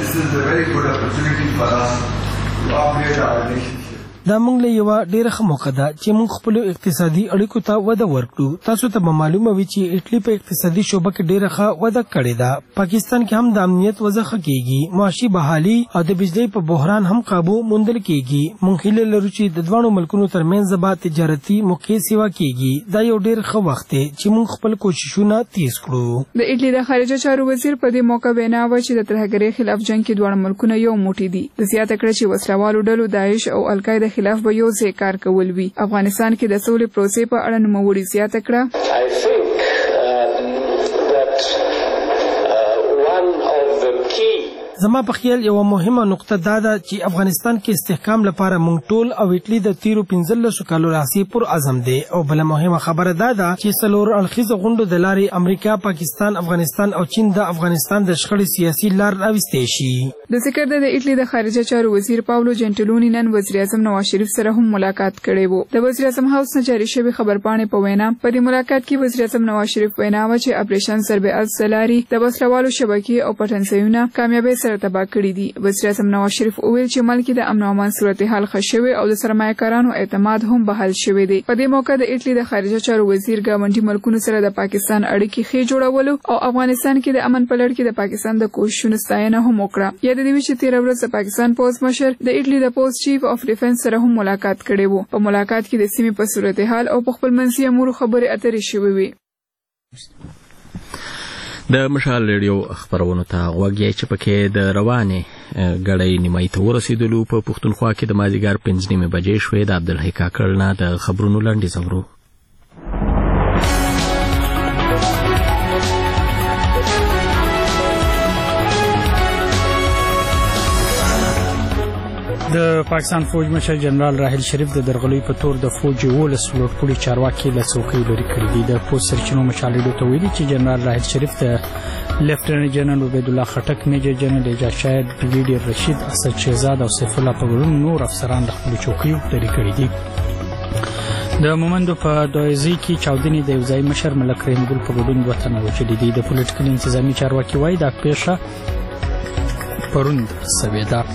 دا موږ له یو ډیره ښه موقع ده چې موږ خپل اقتصادي اړیکو ته وده ورکړو. تاسو ته معلومه وي چې ایټلی په اقتصادي شوبه کې ډیره ښه وده کړې ده. پاکستان کې هم د امنیت وضع ښه کیږي معاشي بحالي او د بجلی په بحران هم قابو موندل کیږي. موږ هیله لرو چې د دوه ملکونو ترمنځ به تجارتي موقع سیوا کیږي. دا یو ډیر ښه وخت دی چې موږ خپل کوششونه تیز کړو. د ایټلی د خارجه چارو وزیر په دې موقع وینا وکړه چې د ترهګرۍ خلاف جنگ کې دوه ملکونه یو موټی دي. د زیاته کړه چې وسلوالو ډلو داعش او القاعده خلاف به یو ځای کار کول وي. افغانستان کې د سولې پروسې په اړه نوموړي زیاته کړه زما په خیال یو مهمه نقطه دا ده چې افغانستان کې استحکام لپاره مونږ ټول او ایټلی د تیرو 15 کالو راهیسې پر عزم دي او بل مهمه خبره دا ده چې څلور اړخیزه غونډو د لارې امریکا، پاکستان، افغانستان او چین د افغانستان د شخړې سیاسي لار راوستې شي. د ذکر د ایټلی د خارجه چارو وزیر پاولو جنټلونی نن وزیر اعظم نواز شریف سره هم ملاقات کړې وو. د وزیر اعظم هاوس نه جاری شوی خبرپاڼې په وینا په دې ملاقات کې وزیر اعظم نواز شریف وینا و چې اپریشن سربې السلاری د وسلوالو شبکې او پټنځایونه کامیابی سره تباه کړي دي. وزیر اعظم نواز شریف وویل چې ملک د امن او امان صورتحال ښه شوی او د سرمایه‌کارانو اعتماد هم بحال شوی دی. په دې موقع د ایټلی د خارجه چارو وزیر ګاونډي ملکونو سره د پاکستان اړیکې ښې جوړولو او افغانستان کې د امن په لړ کې د پاکستان د کوششونو ستاینه هم وکړه. یاد دی چې تیر ورځ د پاکستان پوز مشر د ایټلی د پوز چیف اف ډیفنس سره هم ملاقات کړی وو. په ملاقات کې د سیمې په صورتحال او په خپلمنځي امورو خبرې اترې شوې وې. د مشال ریډیو خبرونو ته غوږ یې چې پکې د روانې غړې نیمای ته ورسېدلو په پښتونخوا کې د مازیګر 5 بجې شوې. د عبدالحی کاکړ نه د خبرونو لاندې زمرو. د پاکستان فوج مشر جنرال راحیل شریف د درغلۍ په تور د فوج 11 لوړپوړي چارواکي له څوکۍ لرې کړي دي. د پوز سرچینو مشال ریډیو ته ویلي چې جنرال راحیل شریف د لیفټننټ جنرال عبید الله خټک، میجر جنرال اعجاز شاهد، بریګیډیر رشید، اسد شهزاد او سیف الله پګړون نور افسران د خپلو چوکیو لرې کړي دي. د مومندو په دویزي کې چاودنې د یوځای مشر ملک رحیم ګل په ګډون 2 تنه وژلي دي. د پولیټیکل انتظامی چارواکي وایي دا پیښه پروند سوې ده.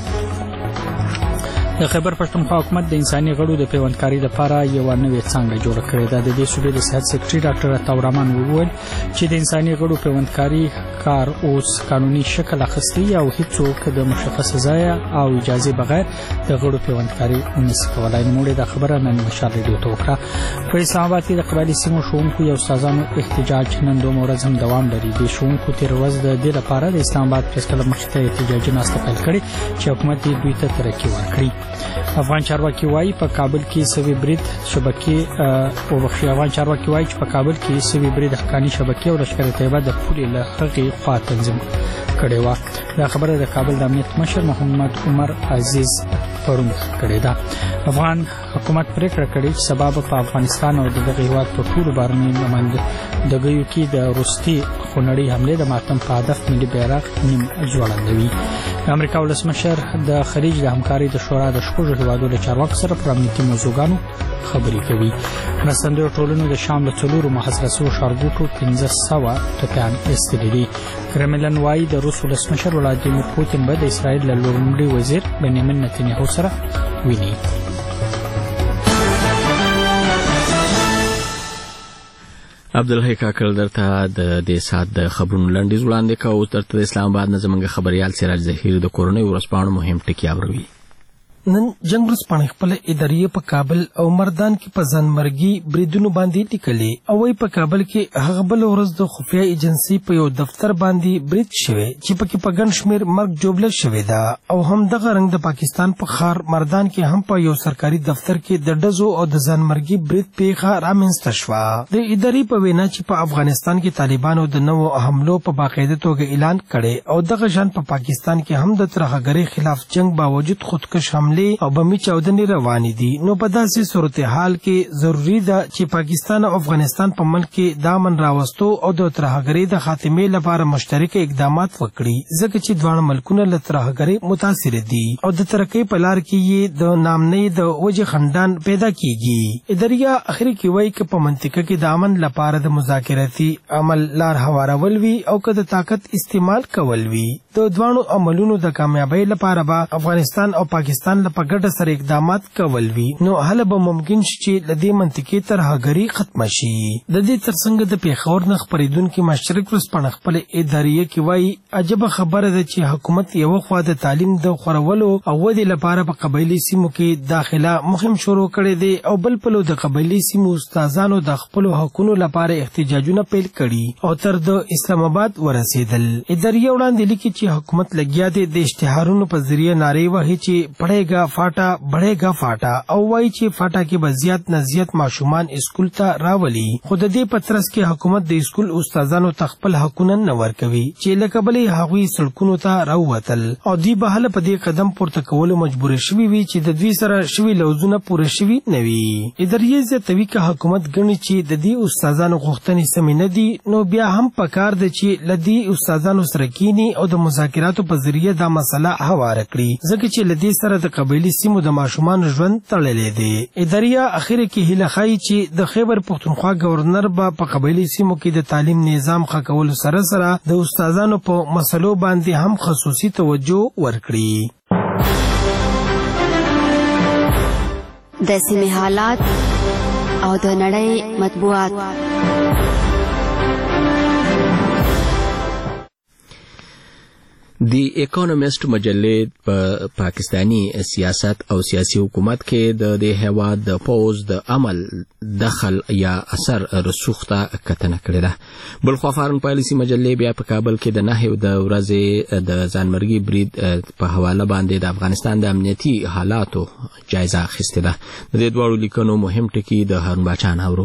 د خیبر پښتونخوا حکومت د انساني غړو د پیوندکاري لپاره یو نوې څانګه جوړه کړې ده. د دې صوبې د صحت سکرټري ډاکټر عطا رحمان وویل چې د انساني غړو پیوندکاري کار اوس قانوني شکل اخیستی او هیڅوک د مشخص ځای او اجازه بغیر د غړو پیوندکاري نشي کولای. نو د خبره نن مشال ریډیو ته وکړه. په اسلام آباد کې د قبایلي سیمو ښوونکو او استادانو احتجاج نن دوه ورځې هم دوام لري. د ښوونکو تیر ورځ د دې لپاره د اسلام آباد پریس کلب مخې ته احتجاجي ناسته پیل کړې چې حکومت دې دوی ته ترقي ورکړي. افغان چارواکي وایي په کابل کې سوي برید شبکې او بخښي افغان چارواکي وایي چې په کابل کې سوي برید حقاني شبکې او لشکر طیبه د پولې له هغې خوا تنظیم کړې وه. دا خبره د کابل د امنیت مشر محمد عمر عزیز پرون کړې ده. افغان حکومت پریکړه کړې چې سبا په افغانستان او دغه هیواد په ټولو بهرنیو نمایندګیو کې د روسي خونړۍ حملې د ماتم په هدف ملي بیرغ نیم ځوړندوي. د امریکا ولسمشر د خلیج د همکارۍ د شورا د شپږو هیوادونو له چارواکو سره پر امنیتي موضوعګانو خبرې کوي. مرستندویو ټولنو د شام له 4 محاصره شویو ښارګوټو 1500 ټپیان ایستلي دي. کرملن وایي د روس ولسمشر ولادیمیر پوتین به د اسرائیل له لومړي وزیر بنیامین نتنیاهو سره ویني. عبدالحی کاکړ درته د دې سات د خبرونو لنډیز وړاندې کوو. درته د اسلام آباد نه زموږ خبريال سراج ظهیر د کورنۍ ورځپاڼو مهم ټکي اوري. نن جنگ ورځپاڼه خپل ادارې په کابل او مردان کې په ځانمرګي بریدونو باندې لیکلي او وايي په کابل کې هغه بل ورځ د خفیه ایجنسی په یو دفتر باندې برید شوی چې پکې په ګڼ شمېر مرګ جوړل شوی ده. او هم دغه رنګ د پاکستان په ښار مردان کې هم په یو سرکاري دفتر کې د ډزو او د ځانمرګي برید پیښه رامنځته شوه. د ادارې په وینا چې په افغانستان کې طالبانو د نوو حملو په باقاعده توګه اعلان کړي او دغه شان په پاکستان کې هم د ترهګرۍ خلاف جنگ باوجود خودکش حمله او بمي چاودنې روانې دي. نو په داسې صورتحال کې ضروری ده چې پاکستان او افغانستان په منځ کې د امن راوستو او د ترهګرۍ د خاتمې لپاره مشترک اقدامات وکړي ځکه چې دواړه ملکونه له ترهګرۍ متاثر دي او د ترقۍ په لار کې یې د نامنۍ د وجې خندان پیدا کیږي. ادارې اخر کې وایي چې په منطقه کې د امن لپاره د مذاکراتي عمل لار هوارول وي او که د طاقت استعمال کول وي. د دوانو عملونو د کامیابی لپاره به افغانستان او پاکستان په ګډه سره اقدامات کول وي. نو هله به ممکن شي چې د دې منطقې ترهګري ختمه شي. د دې ترڅنګ د پیښور نه خپرېدونکي مشرق ورځپاڼه خپل ادارې کې وایي عجبه خبره ده چې حکومت یو خوا د تعلیم د خورولو او ودې لپاره په قبایلي سیمو کې داخله مهم شروع کړی دی او بل پلو د قبایلي سیمو استادانو د خپل حقوقو لپاره احتجاجونه پیل کړي او تر د اسلام آباد ورسېدل. ادارې وړاندې لیکي چې حکومت لګیا دی د اشتهارونو په ذریعه نارې وهي چې پړې بڑھےگا فاټا او وایي چې فاټا کې به زیات نه زیات ماشومان اسکول ته راولي. خو د دې پترس کې حکومت د اسکول استادانو ته خپل حقونه نه ورکوي چې لکه بلې هغوی سړکونو ته راووتل او دوی به هله په دې قدم پورته کولو مجبور شوي وي چې د دوی سره شوي لوزونه پوره شوي نه وي. اداریې زیاتوي که حکومت ګڼي چې د دې استادانو غوښتنې سمې نه دي نو بیا هم پکار ده چې له دې استادانو سره کینی او د مذاکراتو په ذریعه دا مسله هواره کړي ځکه چې له دې سره د قبایلي سیمو د ماشومانو ژوند تړلی دی. اداریه اخر کې هیله ښایي چې د خیبر پښتونخوا گورنر به په قبایلي سیمو کې د تعلیم نظام ښه کولو سره سره د استادانو په مسلو باندې هم خصوصي توجه ورکړي. د سیمې حالات او د نړۍ مطبوعات. دی اکانومیسټ مجلې په پاکستانی سیاست او سیاسي حکومت کې د دې هیواد د پوز د عمل دخل یا اثر رسوخته کتنه کړې ده. بلخوا فارن پالیسي مجلې بیا په کابل کې د 9 د ورځې د ځانمرګي برید په حواله باندې د افغانستان د امنیتي حالاتو جایزه اخیستې ده. د دې دواړو لیکنو مهم ټکي د هارون باچا ناورو.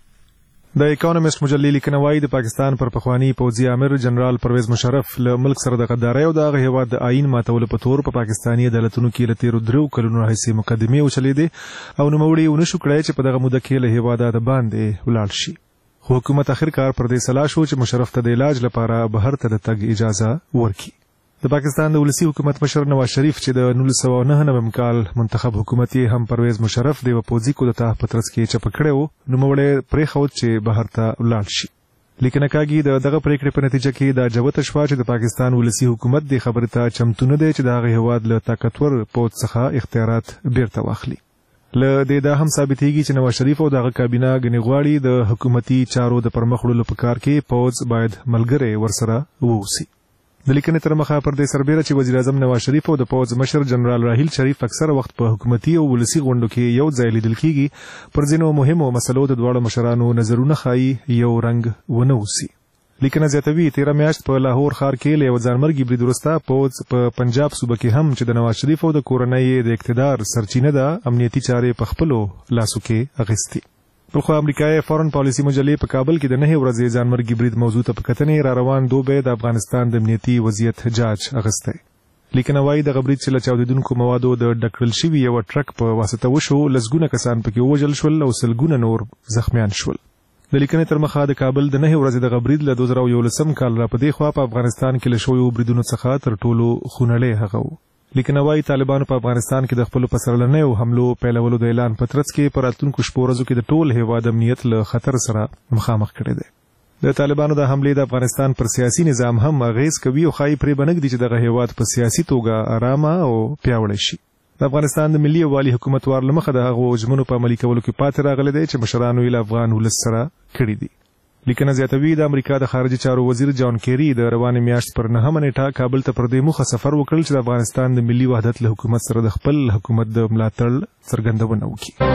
د اکانومیسټ مجلې لیکنه وایي د پاکستان پر پخوانی پوځي امر جنرال پرویز مشرف له ملک سره د غدارۍ او د هغه هیواد د آئین ماتولو په تور په پاکستاني عدالتونو کې له تیرو 3 کلونو راهیسې مقدمې وچلېدې او نوموړي یې ونه شو کړی چې په دغه موده کې له هیواده د باندې ولاړ شي. خو حکومت اخرکار پر دې سلا شو چې مشرف ته د علاج لپاره بهر ته د تګ اجازه ورکړي. د پاکستان د ولسی حکومت مشر نواز شریف چې د 1999 کال منتخب حکومت یې هم پرویز مشرف د پوځي کودتا په ترڅ کې چپ کړو نو موږ پرېښود چې بهر ته ولاړ شي. لیکن کاږي دغه پریکړې په نتیجه کې د جوته شوا چې د پاکستان ولسی حکومت د خبرې ته چمتو نه دی چې د هغه هیواد له طاقتور پوځ څخه اختیارات بیرته واخلي. له دې دا هم ثابتېږي چې نواز شریف او دغه کابینه غنی غواړي د حکومتي چارو د پرمخ وړلو په کار کې پوځ باید ملګری ورسره ووسی. د لیکنې تر مخه پر دې سربېره چې وزیر اعظم نواز شریف او د پوځ مشر جنرال راحیل شریف اکثره وخت په حکومتي او ولسی غونډو کې یو ځای لیدل کیږي پر ځینو مهمو مسلو د دواړو مشرانو نظرونه ښایي یو رنګ ونه وسی. لیکنه زیاتوي 13 میاشت په لاهور ښار کې له ځانمرګي برید وروسته پوځ په پنجاب صوبه کې هم چې د نواز شریف او د کورنۍ د اقتدار سرچینه ده امنیتي چارې په خپلو لاسو کې اخیستي. بلخو امریکایي فارن پالیسي مجلې په کابل کې د 9 ورځې ځانمرګي برید موضوع ته په کتنې را روان دوبه د افغانستان د امنیتي وضعیت جاج اغستی. لیکنه وایي د برید چې له چاودیدونکو موادو د ډکړل شوي یو ټرک په واسطه وشو لسګونه کسان پکې وژل شول او سلګونه نور زخمیان شول. د لیکنې تر مخه د کابل د 9 ورځې د برید له 2011 کال را پدې خوا په افغانستان کې له شویو بریدونو څخه تر ټولو خونړی هغه و. لیکنه وایي طالبانو په افغانستان کې د خپل پسرلنیو حملو پیلولو د اعلان په ترڅ کې په راتلونکو شپو ورځو کې د ټول هیواد امنیت له خطر سره مخامخ کړی دی. د طالبانو د حملې د افغانستان پر سیاسي نظام هم اغیز کوي او ښایي پرې بنګدي چې دغه هیواد په سیاسي توګه آرامه او پیاوړی شي. د افغانستان د ملي والي حکومت وار لمخه د هغو ژمنو په عملي کولو کې پاتې راغلی دی چې مشرانو یې افغان ولس سره کړي دي. لیکنه زیاتوي د امریکا د خارجي چارو وزیر جان کیری د روانې میاشت پر 9 نیټه کابل ته پر دې موخه سفر وکړل چې د افغانستان د ملي وحدت له حکومت سره د خپل حکومت د ملاتړ څرګندونه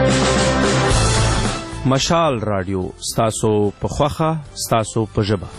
وکړي. مشال رادیو ستاسو په خوخه ستاسو په ژبه.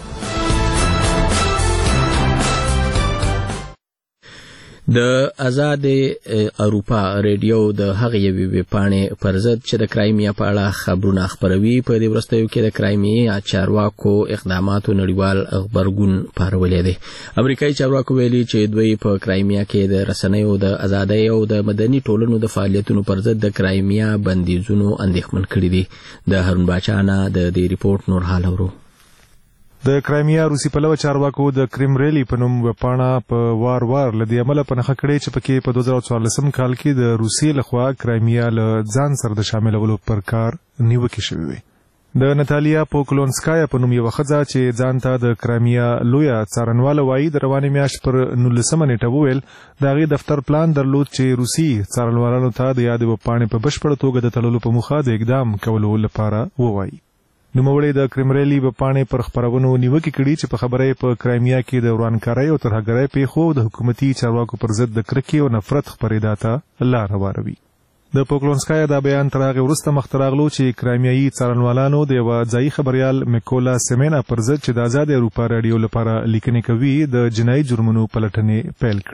د آزاد اروپا ریډیو د هغې یوې ویبپاڼې پر ضد چې د کرایمیا په اړه خبرونه خپروي په دې وروستیو کې د کرایمیا چارواکو اقداماتو نړیوال غبرګون پارولی دی. امریکایي چارواکو ویلي چې دوی په کرایمیا کې د رسنیو د ازادۍ او د مدني ټولنو د فعالیتونو پر ضد د کرایمیا بندیزونو اندېښمن کړي دي. د هارون باچا نه د دې ریپورت نور حال اورو. د کرایمیا روسي پلوه چارواکو د کریم ریلی په نوم ویبپاڼه په وار لدې عمله په نښه کړې چې پکې په 2014 کال کې د روسیې لخوا کرایمیا له ځان سره د شاملولو پر کار نیوکې شوې وې. د ناتالیا پوکلونسکایا په نوم یوه ښځه چې ځان ته د کرایمیا لویه څارنواله وایي د روانې میاشت پر 19 نیټه وویل د هغې دفتر پلان درلود چې روسي څارنوالانو ته د یادې ویبپاڼې په بشپړه توګه د تړلو په موخه د اقدام کولو لپاره ووایي. نوموړی د کرمریلی ویبپاڼې پر خپرونو نیوکې کړي چې په خبره په کرایمیا کې د ورانکارۍ او ترهګرۍ پیښو د حکومتي چارواکو پر ضد د کرکې او نفرت خپرېدا ته لار هواروي. د پوکلونسکایا دا بیان تر هغې وروسته مخته راغلو چې کرایمیایي څارنوالانو د یوه ځایي خبریال میکولا سیمینا پر ضد چې د آزاد اروپا راډیو لپاره لیکنې کوي د جنایي جرمونو پلټنې پیل کړې.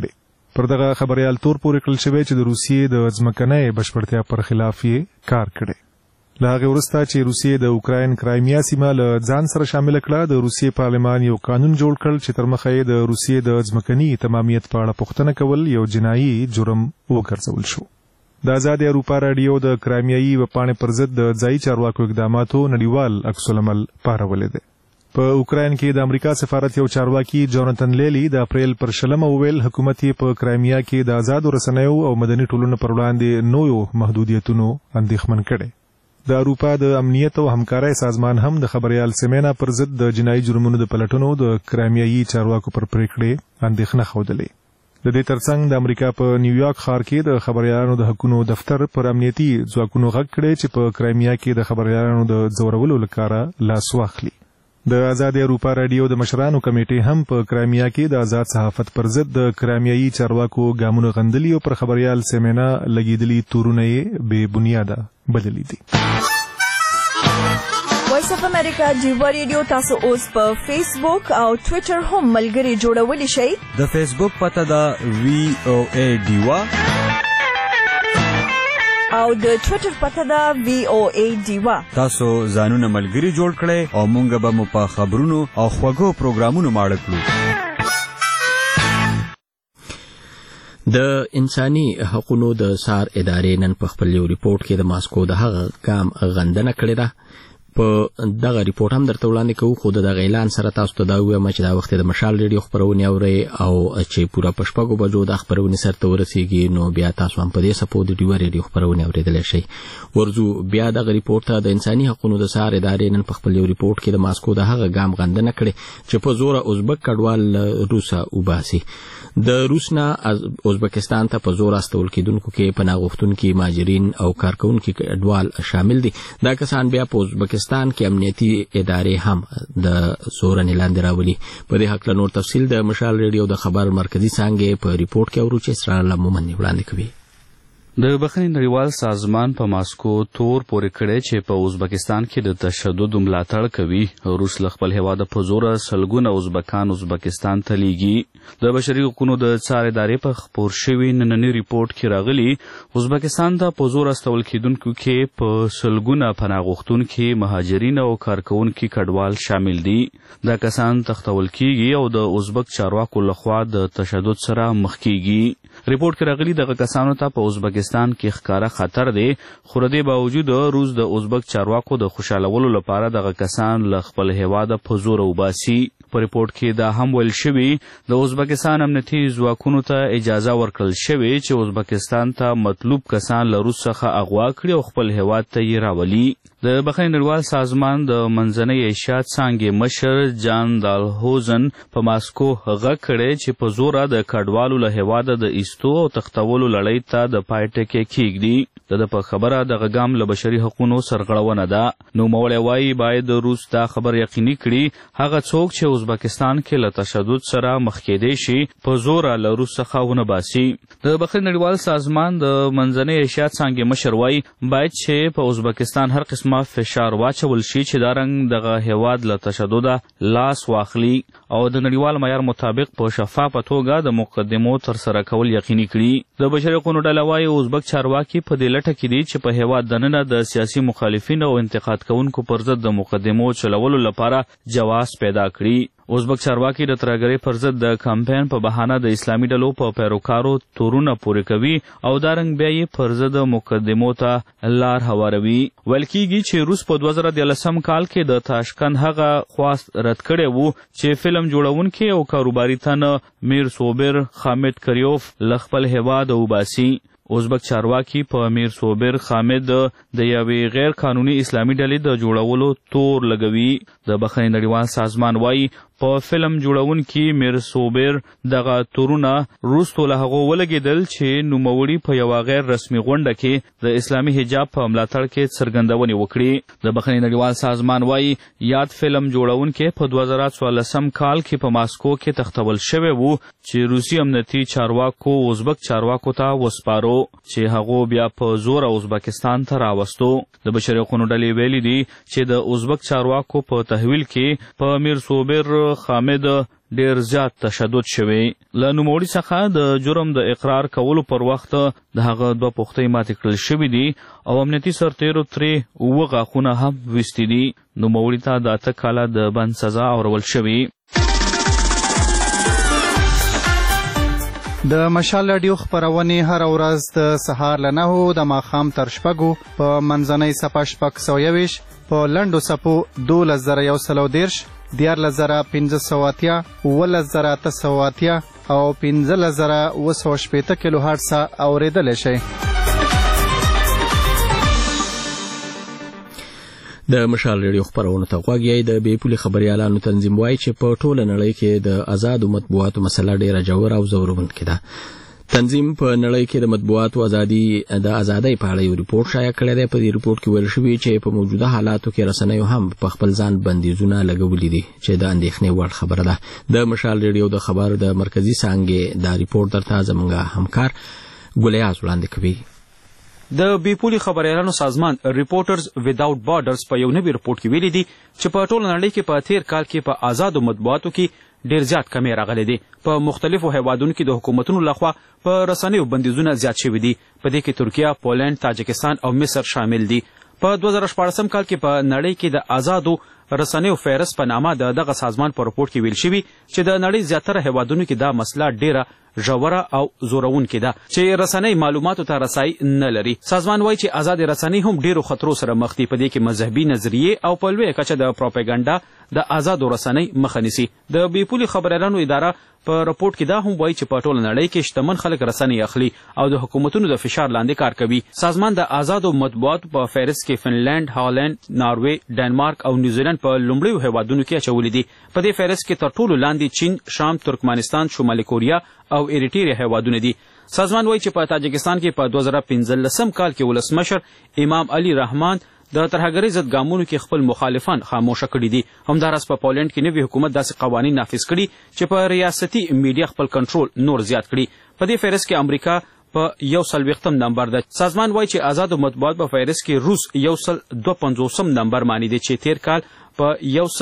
پر دغه خبريال تور پورې کړل شوی چې د روسیې د ځمکنۍ بشپړتیا پر خلاف یې کار کړی. له هغې وروسته چې روسیې د اوکراین کرایمیا سیمه له ځان سره شامله کړه، د روسیې پارلمان یو قانون جوړ کړ چې تر مخه یې د روسیې د ځمکني تمامیت په اړه پوښتنه کول یو جنایي جرم وګرځول شو. د آزاد اروپا راډیو د کرایمیایي وپاڼې پر ضد د ځایي چارواکو اقداماتو نړیوال عکس العمل پارولی دی. په اوکراین کې د امریکا سفارت یو چارواکي جوناتن لیلی د اپریل پر 20 وویل حکومت یې په کرایمیا کې د آزادو رسنیو او مدني ټولنو پر وړاندې نویو محدودیتونو اندېښمن کړي. د اروپا د امنیت او همکارۍ سازمان هم د خبريال سیمینه پر ضد د جنایي جرمونو د پلټنو د کرایمیایي چارواکو پر پریکړې اندېښنه ښودلې. د دې ترڅنګ د امریکا په نیویارک ښار کې د خبريالانو د حقوقو دفتر پر امنیتي ځواکونو غږ کړی چې په کرایمیا کې د خبريالانو د ځورولو لپاره لاس واخلي. د آزاد اروپا راډیو د مشرانو کمیټې هم په کرایمیا کې د آزاد صحافت پر ضد د کرایمیایي چارواکو ګامونه غندلي او پر خبريال سیمینه لګیدلي تورونه یې بې بنیاده بللي دي. وایس اف امریکا ډیوا ریډیو تاسو اوس په فیسبوک او ټوئیټر هم ملګري جوړولی شئ. د فیسبوک پته ده VOA ډیوا او د ټوئیټر پته ده VOA ډیوا. تاسو ځانونه ملګري جوړ کړئ او مونږ به مو په خبرونو او خوږو پروګرامونو ماړه کړو. د انساني حقوقو د سار ادارې نن په خپل یو ریپورت کې د ماسکو د هغه ګام غندنه کړې ده. په دغه ریپورت هم درته وړاندې کوو، خو د اعلان سره تاسو ته دا وایم چې دا وخت د مشال ریډیو خبرونه اورئ او چې پوره په شپږو بجو د خبرونه سره ورسیږي نو بیا تاسو هم په دې سپو د ډیوا ریډیو خبرونه اوریدلی شئ. ورځو بیا دغه ریپورت د انساني حقوقو د سار ادارې نن په خپل یو ریپورت کې د ماسکو د هغه ګام غندنه کړې چې په زور ازبک کډوال روسا وباسي. د روسنا ازبکستان ته په زور استول کېدونکو کې پناه غوښتونکي مهاجرین او کارکونکي کډوال شامل دي. دا کسان بیا په ازبکستان کې امنیتي ادارې هم د زورنې لاندې راولي. په دې هکله نور تفصیل د مشال ریډیو د خبر مرکزی څانګې په ریپورت کې اورو چې اسرار الله مومن وړاندې کوي. د بخښنې نړیوال سازمان په ماسکو تور پورې کړی چې په ازبکستان کې د تشدد ملاتړ کوي. روس له خپل هېواده په زوره سلګونه ازبکان ازبکستان ته لیږي. د بشري حقوقو د څار ادارې په خپور شوي ننني ریپورت کې راغلي ازبکستان ته په زور استول کېدونکو کې په سلګونه پناه غوښتونکي مهاجرین او کارکونکي کډوال شامل دي. دا کسان تختول کېږي او د ازبک چارواکو لخوا د تشدد سره مخ کېږي. ریپورت کې راغلي دغه کسانو ته په ازبکستان کې ښکاره خطر دی، خو د دې باوجود روس د ازبک چارواکو د خوشحالولو لپاره دغه کسان له خپل هېواده په زوره وباسي. په ریپورت کې دا هم ویل شوي د ازبکستان امنیتي ځواکونو ته اجازه ورکړل شوې چې ازبکستان ته مطلوب کسان له روس څخه اغوا کړي او خپل هېواد ته یې راولي. د بخښنې نړیوال سازمان د منځنۍ ایشیا څانګې مشر جان دالهوزن په ماسکو غږ کړی چې په زوره د کډوالو له هېواده د ایستو او تختولو لړۍ ته د پای ټکی کېږدي. د په خبره دغه ګام له بشري حقوقو سرغړونه ده. نوموړی وایي باید روس دا خبر یقیني کړي هغه څوک چې ازبکستان کې له تشدد سره مخ کېدی شي په زوره له روس څخه ونه باسي. د بخښنې نړیوال سازمان د منځنۍ ایشیا څانګې مشر وایي باید چې په ازبکستان هر قسمه فشار واچول شي چې دا رنګ دغه هېواد له تشدده لاس واخلي او د نړیوال معیار مطابق په شفافه توګه د مقدمو ترسره کول یقیني کړي. د بشري حقوقو ډله وایي ازبک چارواکي په دې لټه کې دي چې په هېواد دننه د سیاسي مخالفین او انتقاد کوونکو پر ضد د مقدمو چلولو لپاره جواز پیدا کړي. ازبک چارواکي د ترهګرۍ پر ضد د کمپاین په بهانه د اسلامي ډلو په پیروکارو تورونه پورې کوي او دا رنګ بیا یې پر ضد مقدمو ته لار هواروي. ویل کېږي چې روس په 2013 کال کې د تاشکند هغه خواست رد کړی و چې فلم جوړونکي او کاروباري تن میر صوبر خامد کریوف له خپل هېواده وباسي. ازبک چارواکي په میر صوبر خامد د یوې غیر قانوني اسلامي ډلې د جوړولو تور لګوي. د بخښنې نړیوال سازمان وایي په فلم جوړونکي میر صوبر دغه تورونه وروستو له هغو ولګېدل چې نوموړي په یوه غیر رسمي غونډه کې د اسلامي حجاب په ملاتړ کې څرګندونې وکړي. د بخښنې نړیوال سازمان وایي یاد فلم جوړونکی په 2014 کال کې په ماسکو کې تختول شوی و چې روسي امنیتي چارواکو ازبک چارواکو ته وسپارو چې هغو بیا په زور ازبکستان ته راوستو. د بشري حقوقو ډلې ویلي دي چې د ازبک چارواکو په تحویل کې په میر صوبر خامد ډیر زیات تشدد شوی. له نوموړي څخه د جرم د اقرار کولو پر وخت د هغه 2 پوښتۍ ماتې کړل شوي دي او امنیتي سرتیرو ترې 7 غاښونه هم ویستي دي. نوموړي ته د 8 کاله د بند سزا اورول شوې. د مشال راډیو خپرونې هر ورځ د سهار له 9 د ماښام تر 6 په منځنۍ صفحه 620 په لنډو صفحو 12130 14580 11880 او 15780 کیلو هرتز اوریدل شي. د مشال ریډیو خبرونه ته غوږ یې. د بې پولي خبريالانو تنظیم وایي چې په ټوله نړۍ کې د آزادو مطبوعاتو مسله ډېره ژوره او ځورونکې ده. تنظیم په نړۍ کې د مطبوعاتو ازادۍ په اړه یو ریپورت شایع کړی دی. په دې ریپورت کې ویل شوي چې په موجوده حالاتو کې رسنیو هم په خپل ځان بندیزونه لګولي دي چې د اندېښنې وړ خبره ده. د مشال ریډیو د خبر د مرکزي څانګې دا ریپورت درته زموږ همکار ګلیاز وړاندې کوي. د بیپولي خبريالانو سازمان ریپورټرز ویداوټ بارډرز په یو نوي ریپورت کې ویلي دي چې په ټوله نړۍ کې په تیر کال کې په آزادو مطبوعاتو کې ډیر زیات کمی راغلی دی. په مختلفو هیوادونو کې د حکومتونو لخوا په رسنیو بندیزونه زیات شوي دي. په دې کې ترکیه، پولینډ، تاجکستان او مصر شامل دي. په 2014 کال کې په نړۍ کې د آزادو رسنیو فهرست په نامه د دغه سازمان په رپورت کې ویل شوي چې د نړۍ زیاتره هیوادونو کې دا مسله ډیره ژوره او زورونکې ده چې رسنۍ معلوماتو ته رسای نه لري. سازمان وایي چې آزاد رسنۍ هم ډیرو خطرو سره مخ دي. په دې کې مذهبي نظریې او په لویه کچه د پروپاګاندا د آزادو رسنۍ مخه نیسي. د بیپولي خبريالانو اداره په رپورت کې دا هم وایي چې په ټوله نړۍ کې شتمن خلک رسنۍ اخلي او د حکومتونو د فشار لاندې کار کوي. سازمان د آزادو مطبوعاتو په فهرست کې فنلند، هالند، ناروې، ډنمارک او نیوزیلند په لومړیو هیوادونو کې اچولي دي. په دې فهرست کې تر ټولو لاندې چین، شام، ترکمنستان، شمالي کوریا او ایریټریا هیوادونه دي. سازمان وایي چې په تاجکستان کې په 2015 کال کې ولسمشر امام علي رحمان د ترهګرۍ ضد ګامونو کې خپل مخالفان خاموشه کړي دي. همداراز په پولینډ کې نوي حکومت داسې قوانین نافذ کړي چې په ریاستي میډیا خپل کنټرول نور زیات کړي. په دې فهرست کې امریکا په 140 نمبر ده. سازمان وایي چې آزادو مطبوعات په فهرست کې روس 152 نمبر مانی دي چې تیر کال په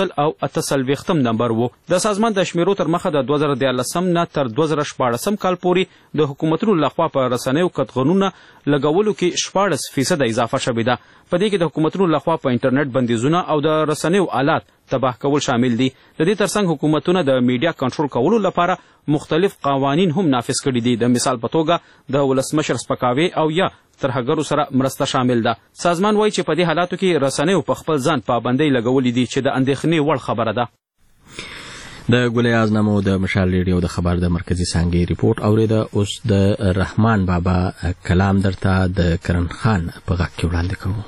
148 نمبر وو. د سازمان د شمیرو تر مخه د 2013 نه تر 2014 کال پورې د حکومتونو لخوا په رسنیو قطغنونه لګولو کې 14% اضافه شوې ده. په دې کې د حکومتونو لخوا په انټرنیټ بندیزونه او د رسنیو آلات تباه کول شامل دي. د دې ترڅنګ حکومتونه د میډیا کنټرول کولو لپاره مختلف قوانین هم نافذ کړي دي. د مثال په توګه د ولسمشر سپکاوي او یا ترهګرو سره مرسته شامل ده. سازمان وایي چې په دې حالاتو کې رسنیو په خپل ځان پابندۍ لګولې دي چې د اندېښنې وړ خبره ده. د ګلیاز نامو د مشال ریډیو د خبر د مرکزي څانګې ریپورت اوریده. اوس د رحمان بابا کلام درته د کرن خان په غږ کې وړاندې کوو.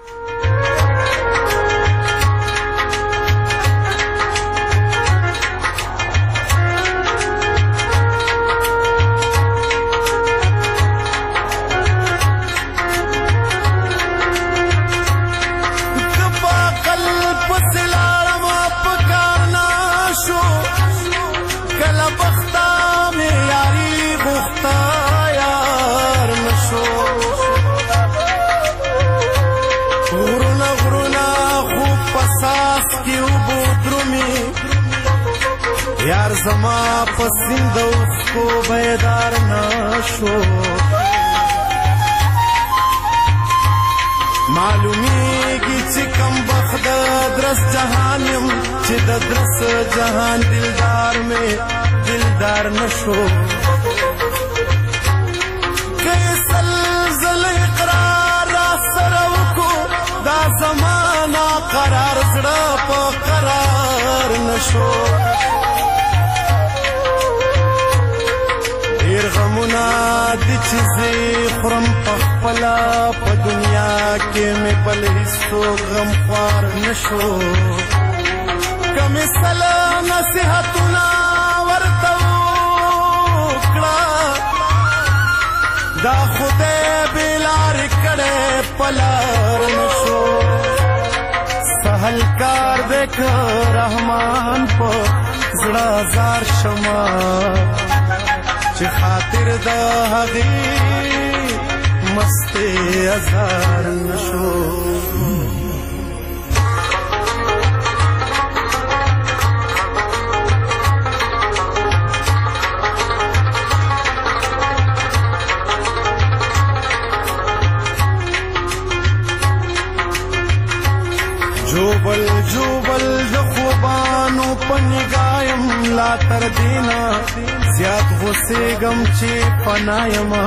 یار زما پسند اوس کو بیدار نشو معلومیږي چې کم بخت درس جهانم چې د درس جهان دلدار میں دلدار نشو کیسل زل اقرار را سره وکو دا زمانہ قرار زړه په قرار نشو غمونه دي چې زه خورم په خپله په دنیا کې مې بل هېڅوک غمخوار نه شو که مې سله نصیحتونه ورته وکړه دا خدای بې لارې کړی په لار نه شو سهل کار دی که رحمان په زړه ازار شمه چې خاطر د هغې مستې ازار نشو نگایم لا تر دینا زیات غصېږم چې پنایما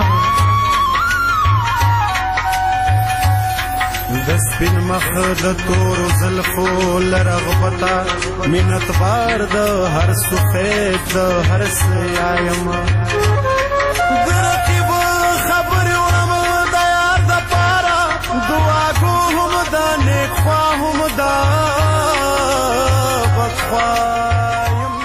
د سپین مخ د تورو زلفو لرغبتا منت بار د هر سفید د هر سیایما درقیب خبر ورم د یار د پارا دعا کو هم د نیک خوا هم د بخوایم.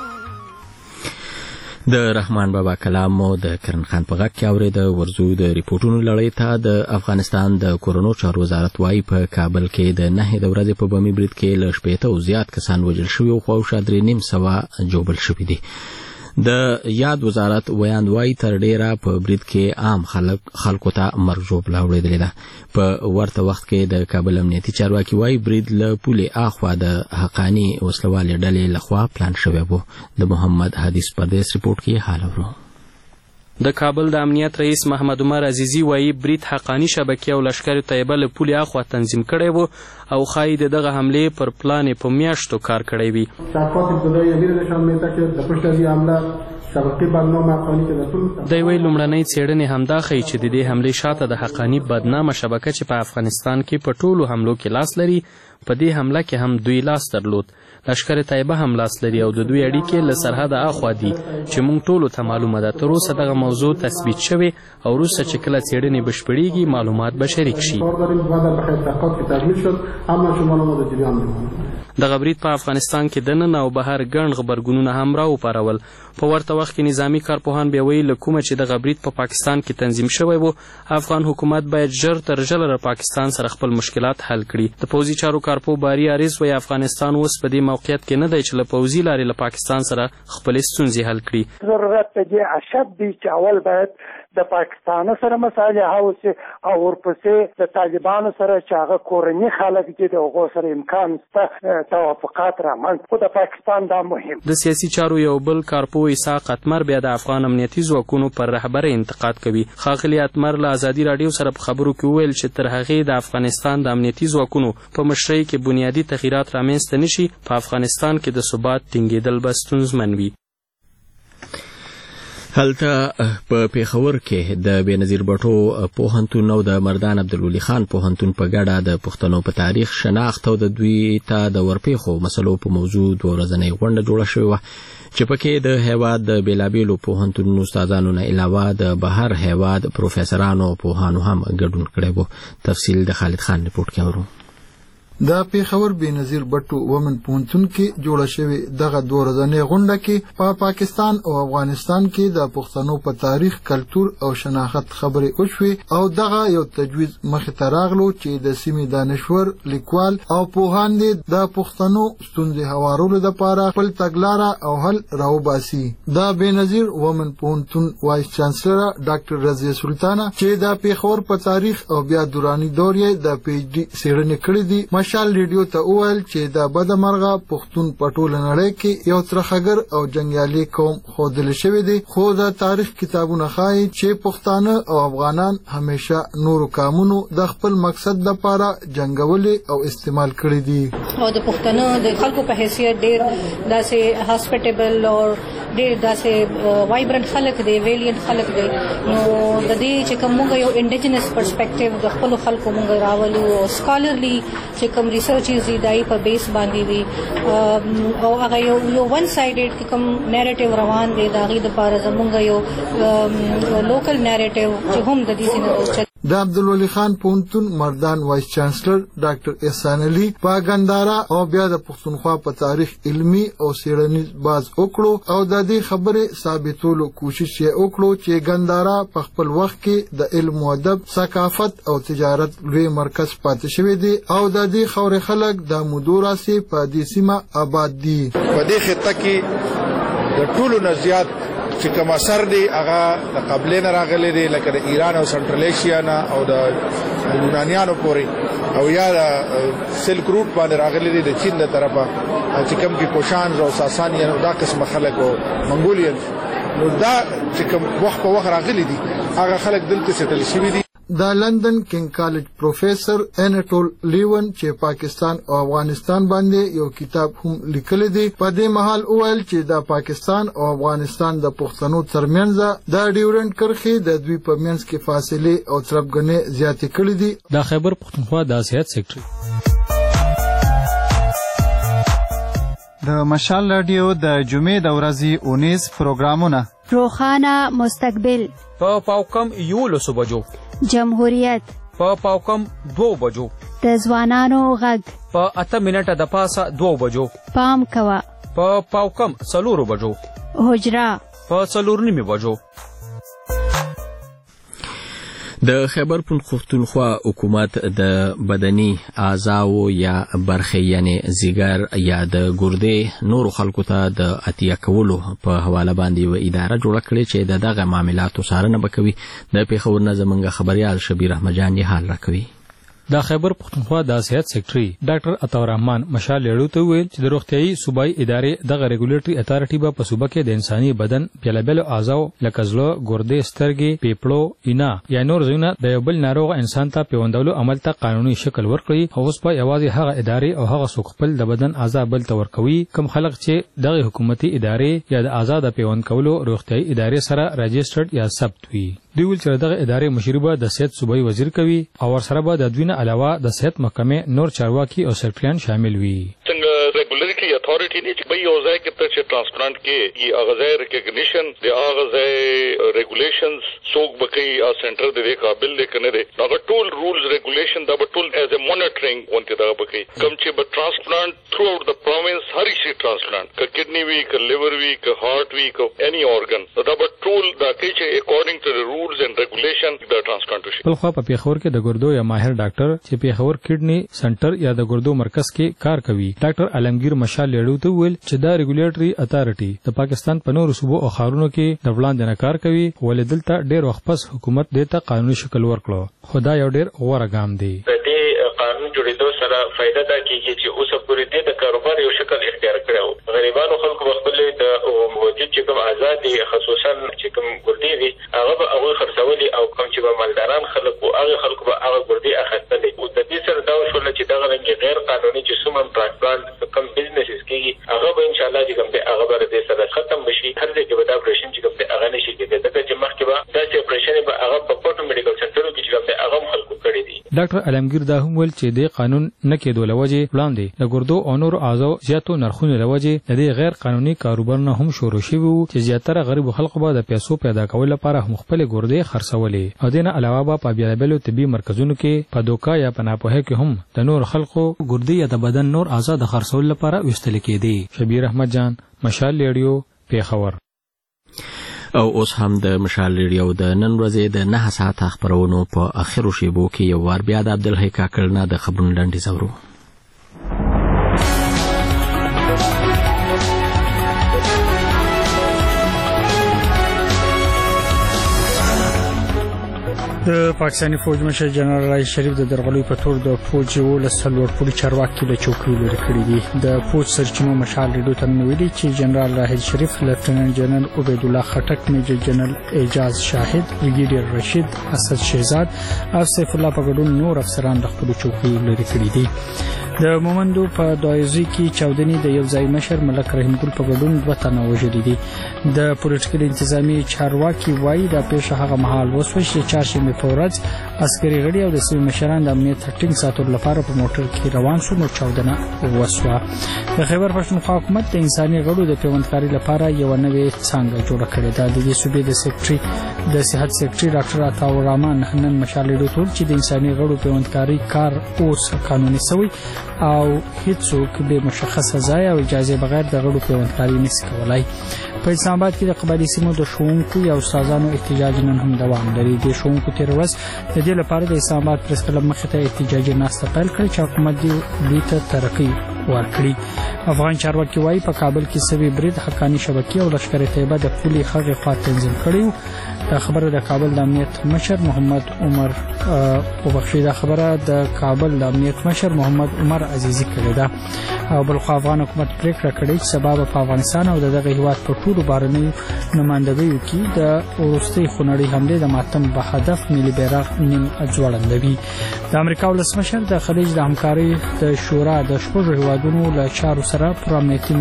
د رحمان بابا کلام مو د کرن خان په غږ کې اورېده. ورزو د ریپورټونو لړۍ ته د افغانستان د کورونو چارو وزارت وايي په کابل کې د 9 د ورځې په بمي برید کې له 80 زیات کسان وژل شوي او خواوشا 3.5 جوړل شوي دي. د یاد وزارت ویاند وايي تر ډیره په برید کې عام خلکو ته مرګ ژوبله اورېدلې ده. په ورته وخت کې د کابل امنیتي چارواکي وايي برید له پولې اخوا د حقاني وسلوالې ډلې لخوا پلان شوی و. د محمد حدیث پردیس ریپورت کې حال اورو. د کابل د امنیت رئیس محمد عمر عزیزی وایي برید حقانی شبکې او لشکر طیبه له پولې اخوا تنظیم کړی و او ښایي دغه حملې پر پلان په میاشتو کار کړی وي. دوی وایي لومړنۍ څېړنې همدا ښیي چې د دې حملې شاته د حقانی بدنامه شبکه چې په افغانستان کې په ټولو حملو کې لاس لري په دې حمله کې هم دوی لاس درلود. لشکر طیبه هم لاس لري او د دوی اړیکې له سرحد اخوا دي چې موږ ټولو ته معلومه ده. تر اوسه دغه موضوع تثبیت شوې او وروسته چې کله څېړنې بشپړېږي معلومات به شریک شي. دغه برید په افغانستان کې دننه او بهر ګڼ غبرګونونه هم راوپارول. په ورته وخت کې نظامي کارپوهان بیا وایي له کومه چې دغه برید په پاکستان کې تنظیم شوی و افغان حکومت باید ژر تر ژره له پاکستان سره خپل مشکلات حل کړي. د پوځي چارو کارپو باري عریض وایي افغانستان اوس په دې موقعیت کې نه دی چې له پوځي لارې له پاکستان سره خپلې ستونزې حل کړي. ضرورت دی اشد دی چې اول باید د پاکستان سره مصالحه اوسي او ورپسې د طالبانو سره چې هغه کورني خلک دي د هغو سره امکان شته توافقات رامنځته خو د پاکستان دا مهم. د سیاسي چارو یو بل کارپو اسحاق اتمر بیا د افغان امنیتي ځواکونو پر رهبرۍ انتقاد کوي. ښاغلي اتمر له ازادي راډیو سره په خبرو کې وویل چې تر هغې د افغانستان د امنیتي ځواکونو په مشرۍ کې بنیادي تغییرات رامنځته نشي په افغانستان کې د ثبات ټینګېدل به ستونزمن وي. هلته په پیښور کې د بېنظیر بټو پوهنتون او د مردان عبدالولي خان پوهنتون په ګډه د پښتنو په تاریخ شناخت او د دوی ته د ورپېښو مسلو په موضوع 2 ورځنۍ غونډه جوړه شوې وه چې پکې د هېواد د بېلابېلو پوهنتونونو استادانو نه علاوه د بهر هېواد پروفیسرانو او پوهانو هم ګډون کړی و. تفصیل د خالد خان ریپورټ کې اورو. د پیښور بېنظیر بټو ومن پوهنتون کې جوړه شوې دغه 2 ورځنۍ غونډه کې په پاکستان او افغانستان کې د پښتنو په تاریخ، کلتور او شناخت خبرې وشوې او دغه یو تجویز مخې ته راغلو چې د سیمې دانشور، لیکوال او پوهان دې د پښتنو ستونزې هوارولو لپاره خپل تګلاره او حل راوباسي. د بېنظیر ومن پوهنتون وایس چانسلر ډاکټر رضیه سلطانه چې د پیښور په تاریخ او بیا دوراني دور یې د پی ایچ ډي څېړنې کړې دي مشال ریډیو ته وویل چې د بدمرغه پښتون په ټوله نړۍ کې یو ترخګر او جنګیالي قوم ښودل شوی دی خو د تاریخ کتابونه ښایي چې پښتانه او افغانان همیشه نورو قومونو د خپل مقصد لپاره جنګولي او استعمال کړی دي او د پښتنو د خلکو په حیثیت ډېر داسې هاسپټیبل او ډېر داسې وایبرنت خلک دی ویلینټ خلک دی نو د دې چې کوم یو انډیجنس پرسپیکټیو د خپل خلکو مونږ راولو او سکالرلی چې کوم ریسرچز دي دای په بیس باندې دي او هغه یو ون سایډډ کوم نیریټیو روان دی دا غي د لپاره زمونږ یو لوکل نیریټیو چې هم د دې څخه د عبدالولي خان پوهنتون مردان وایس چانسلر ډاکټر احسان علي په ګنداره او بیا د پښتونخوا په تاریخ علمي او څېړنیز باز وکړو او د دې خبرې ثابتولو کوشش یې وکړو چې ګنداره په خپل وخت کې د علم او ادب، ثقافت او تجارت لوی مرکز پاتې شوی دی او د دې خاورې خلک د مودوراسي په دې سیمه آباد دي. په دې خطه کې د ټولو نه زیات چې کوم اثر دی هغه د قبلې نه راغلی دی لکه د ایران او سنټرل ایشیا نه او د یونانیانو پورې او یا د سلک روټ باندې راغلی دی د چین د طرفه چې کوم کې کوشانز او ساسانیان او دا قسم خلک او منګولین نو دا چې کوم وخت په وخت راغلی دي هغه خلک دلته سټل شوي دي. د لندن کینګ کالج پروفیسر انټول لیون چې پاکستان او افغانستان باندې یو کتاب هم لیکلی دی. په دې مهال وویل چې د پاکستان او افغانستان د پښتنو ترمنځ د ډیورنډ کرښې د دوی په منځ کې فاصلې او تربګنې زیاتې کړې دي. د خیبر پښتونخوا د سیاست سیکرټري د مشال رادیو د جمعې د ورځې 19 پروګرامونه: روخانه مستقبل په پاوکم 11 بجو، جمهوریت په پاوکم 2 بجو، د ځوانانو غږ په 8 منټه د پاسه 2 بجو، پام کوه په پاوکم 4 بجو، حجره په 4:30 بجو. د خیبر پښتونخوا حکومت د بدني اعضاو یا برخې یعنی زیګر یا د ګردې نورو خلکو ته د اتیا کولو په حواله باندې یو اداره جوړه کړې چې دغه معاملاتو څارنه وکوي. د پیښور نه زمونږ خبريال شبیر احمد جان یې حال راکوي. د خیبر پښتونخوا د سیاست سیکرټري ډاکټر عطا الرحمن مشال لیړو ته ویل چې د روغتيایي صوبایي ادارې دغه ریګولیټري اتارټي به په صوبه کې د انساني بدن بیلابل اعضاء لکه زړه، ګردې، سترګې، پیپړو، اینا یا نور ځایونه د یو بل ناروغ انسان ته پیوندولو عمل ته قانوني شکل ورکړي. اوس په یوازې هغه ادارې او هغه څوک خپل د بدن اعضاء بل ته ورکوي کوم خلک چې دغه حکومتي ادارې یا د آزاد پیوند کولو روغتيایي ادارې سره رجسټرډ یا ثبت وي. دوی ول چې دغه ادارې مشري به د صحت صوبایي وزیر کوي او ورسره به د دوی نه علاوه د صحت محکمې نور چارواکي او سیکرټریان شامل وي. څنګه ریګولټري اتھارټي نه چې به یو ځای کې ته چې ترانسپلانت کې ی اغازه ریکګنیشن د اغازه ریګولیشنز څوک بکی او سنټر د قابل لیکنه دي دا ټول رولز ریګولیشن دا ټول ایز ا مانیټرینګ اونته دا بکی کوم چې به ترانسپلانت تھرو آؤٹ د پروینس هر شي ترانسپلانت ک کډنی وی ک لیور وی ک هارت وی ک اني اورګن دا ټول دا کې چې اکورډینګ ټو د رولز اینڈ ریګولیشن د ترانسپلانټیشن. بلخوا په پیښور کې د ګردو یا ماهر ډاکټر چې پیښور کډنی سنټر یا د ګردو مرکز کې کار کوي ډاکټر علمگیر مشال لیړو ته ویل چې دا ریګولیټري اتھارټي د پاکستان په نورو صوبو او ښارونو کې د وړاندې نه کار کوي ولې دلته ډېر وخت پس حکومت دیته قانوني شکل ورکړو. خدا یو ډېر غوره ګام دی. د دې قانون جوړېدو سره فائدہ دا کیږي چې اوس پورې د کاروبار یو شکل اختیار کړو. غریبانو خلکو خپل د موجود چې کوم آزادي خصوصا چې کوم ګردې وي هغه خرڅولي او کوم چې به مالداران خلک او هغه خلکو به هغه ګردې اخیستلې. او د دې سره دا وشول چې دغه رنګ غیر قانوني چې سومن ترانسپلانت کوم بزنسز کېږي هغه به ان شاء الله چې کوم دی هغه به دې سره ختم بشي. هر ځای کې به دا اپریشن چې کوم دی هغه نشي کېدای ځکه چې مخکې به دا اپریشن به هغه په پټو میډیکل سنټرو کې چې کوم دی هغه خلکو کړی دي. ډاکټر علمگیر دا هم ویل چې د قانون نه کېدو لوجه وړاندې د ګردو او نور اعضاء زیاتو نرخونو لوجه د دې غیر قانوني کاروبارونه هم شروع شوي وو چې زیاتره غریب خلکو به د پیسو پیدا کول لپاره هم خپل ګردې خرڅولې او دینه علاوه به په بیلابلو طبي مرکزونو کې په دوکا یا په ناپوهه کې هم د نور خلکو ګردې یا د بدن نور اعضاء د خرڅول لپاره وستل کېدي. شبیر احمد جان مشال لیډیو پیښور. او اوس هم د مشال لیډیو د نن ورځې د 9 ساعته خبرونو په اخرو شیبو کې یو وار بیا د عبدالحی کاکړ نه د خبرونو لنډیز اورو. د پاکستاني فوج مشر جنرال راحیل شریف د درغلي په تور د فوج ولس لوړپوړي چارواکي له چوکۍ لري کړی دي. د فوج سرچینو مشال لیډو ته ویلي چې جنرال راحیل شریف لیفټیننټ جنرال عبید الله خټک میجر جنرال اعجاز شاهد بریګیډیر رشید اسد شهزاد او سیف الله په ګډون نور افسران د خپل چوکۍ لري کړی دي. د مومندو په دایزي کې چاودنی د یو ځای مشر ملک رحیم ګل په ګډون 2 تنه وژل دي. د پولیټیکل انتظامی چارواکي وایي دا پیښه هغه مهال وسوه چې چاشمې په ورځ عسکري غړي او د سیمې مشران د امنیت ټینګ ساتلو لپاره په موټر کې روان شو نو چاودنه وسوه. د خیبر پښتونخوا حکومت د انساني غړو د پیوندکاري لپاره یو نوې څانګه جوړه کړې ده. د دې صوبې د سیکرټري د صحت سیکرټري ډاکټر عطا الرحمن نن مشال لیډو ټول چې د انساني غړو پیوندکاري کار اوس قانوني شوی او هیڅوک به مشخصه ځای او اجازه بغیر د غړو پیوندکاري نشي کولای. په اسلام آباد کې د قبایلی سیمو د ښوونکو او استادانو احتجاج نن هم دوام لري. د ښوونکو تیر ورځ د دې لپاره د اسلام آباد پریس کلب مخې ته احتجاجي ناسته پیل کړې چې حکومت دوی ته ترقی ورکړي. افغان چارواکي وایي په کابل کې سوي برید حقانی شبکې او لشکر طیبه د پولي خغې خوا تنظیم کړي. دا خبره د کابل د امنیت مشر محمد عمر دا خبره د کابل د امنیت مشر محمد عمر عزیزی کړې ده. او بلخو افغان حکومت پریکړه کړې چې سبب په افغانستان او دغه هیواد په ټول ټولو بهرنیو نمایندګیو کې د وروستۍ خونړۍ حملې د ماتم په هدف ملي بیرغ نیم ځوړندوي. د امریکا ولسمشر د خلیج د همکارۍ د شورا د شپږو هیوادونو له چارواکو سره پر امنیتي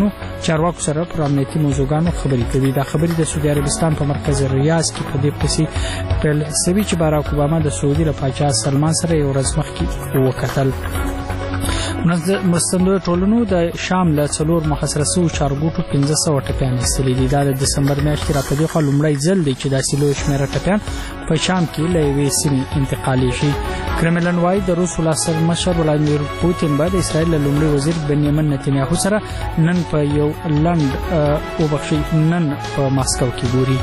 موضوعګانو خبرې کوي. دا خبرې د سعودي عربستان په مرکز ریاض کې په دې پسې پیل شوي چې باراک اوباما د سعودي له پاچا سلمان سره یو ورځ مخکې وکتل. مستندو ټولنو د شام له 4 محاصره شوو چارګوټو 1500 ټپیان ایستلي دي. دا د دسمبر میاشتې راپدې خوا لومړی ځل دی چې داسې لوی شمېره ټپیان په شام کې له یوې سیمې انتقالي شي. کرملن وايي د روس ولسمشر ولادیمیر پوتین به د اسرائیل له لومړي وزیر بنیامین نتنیاهو سره نن په یو نن په ماسکو کې ګوري.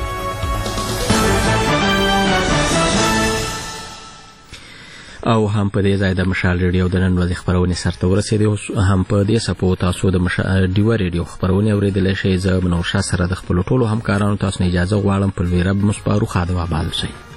او هم په دې ځای د مشال ریډیو د نن ورځې خبرونه سرته ورسېدې او هم په دې سپو تاسو د ډیو ریډیو خبرونه اوریدل شي. زه منور شاه سره د خپل ټولو همکارانو تاسو نه اجازه غواړم په ویرب مسپارو خادم آباد شئ.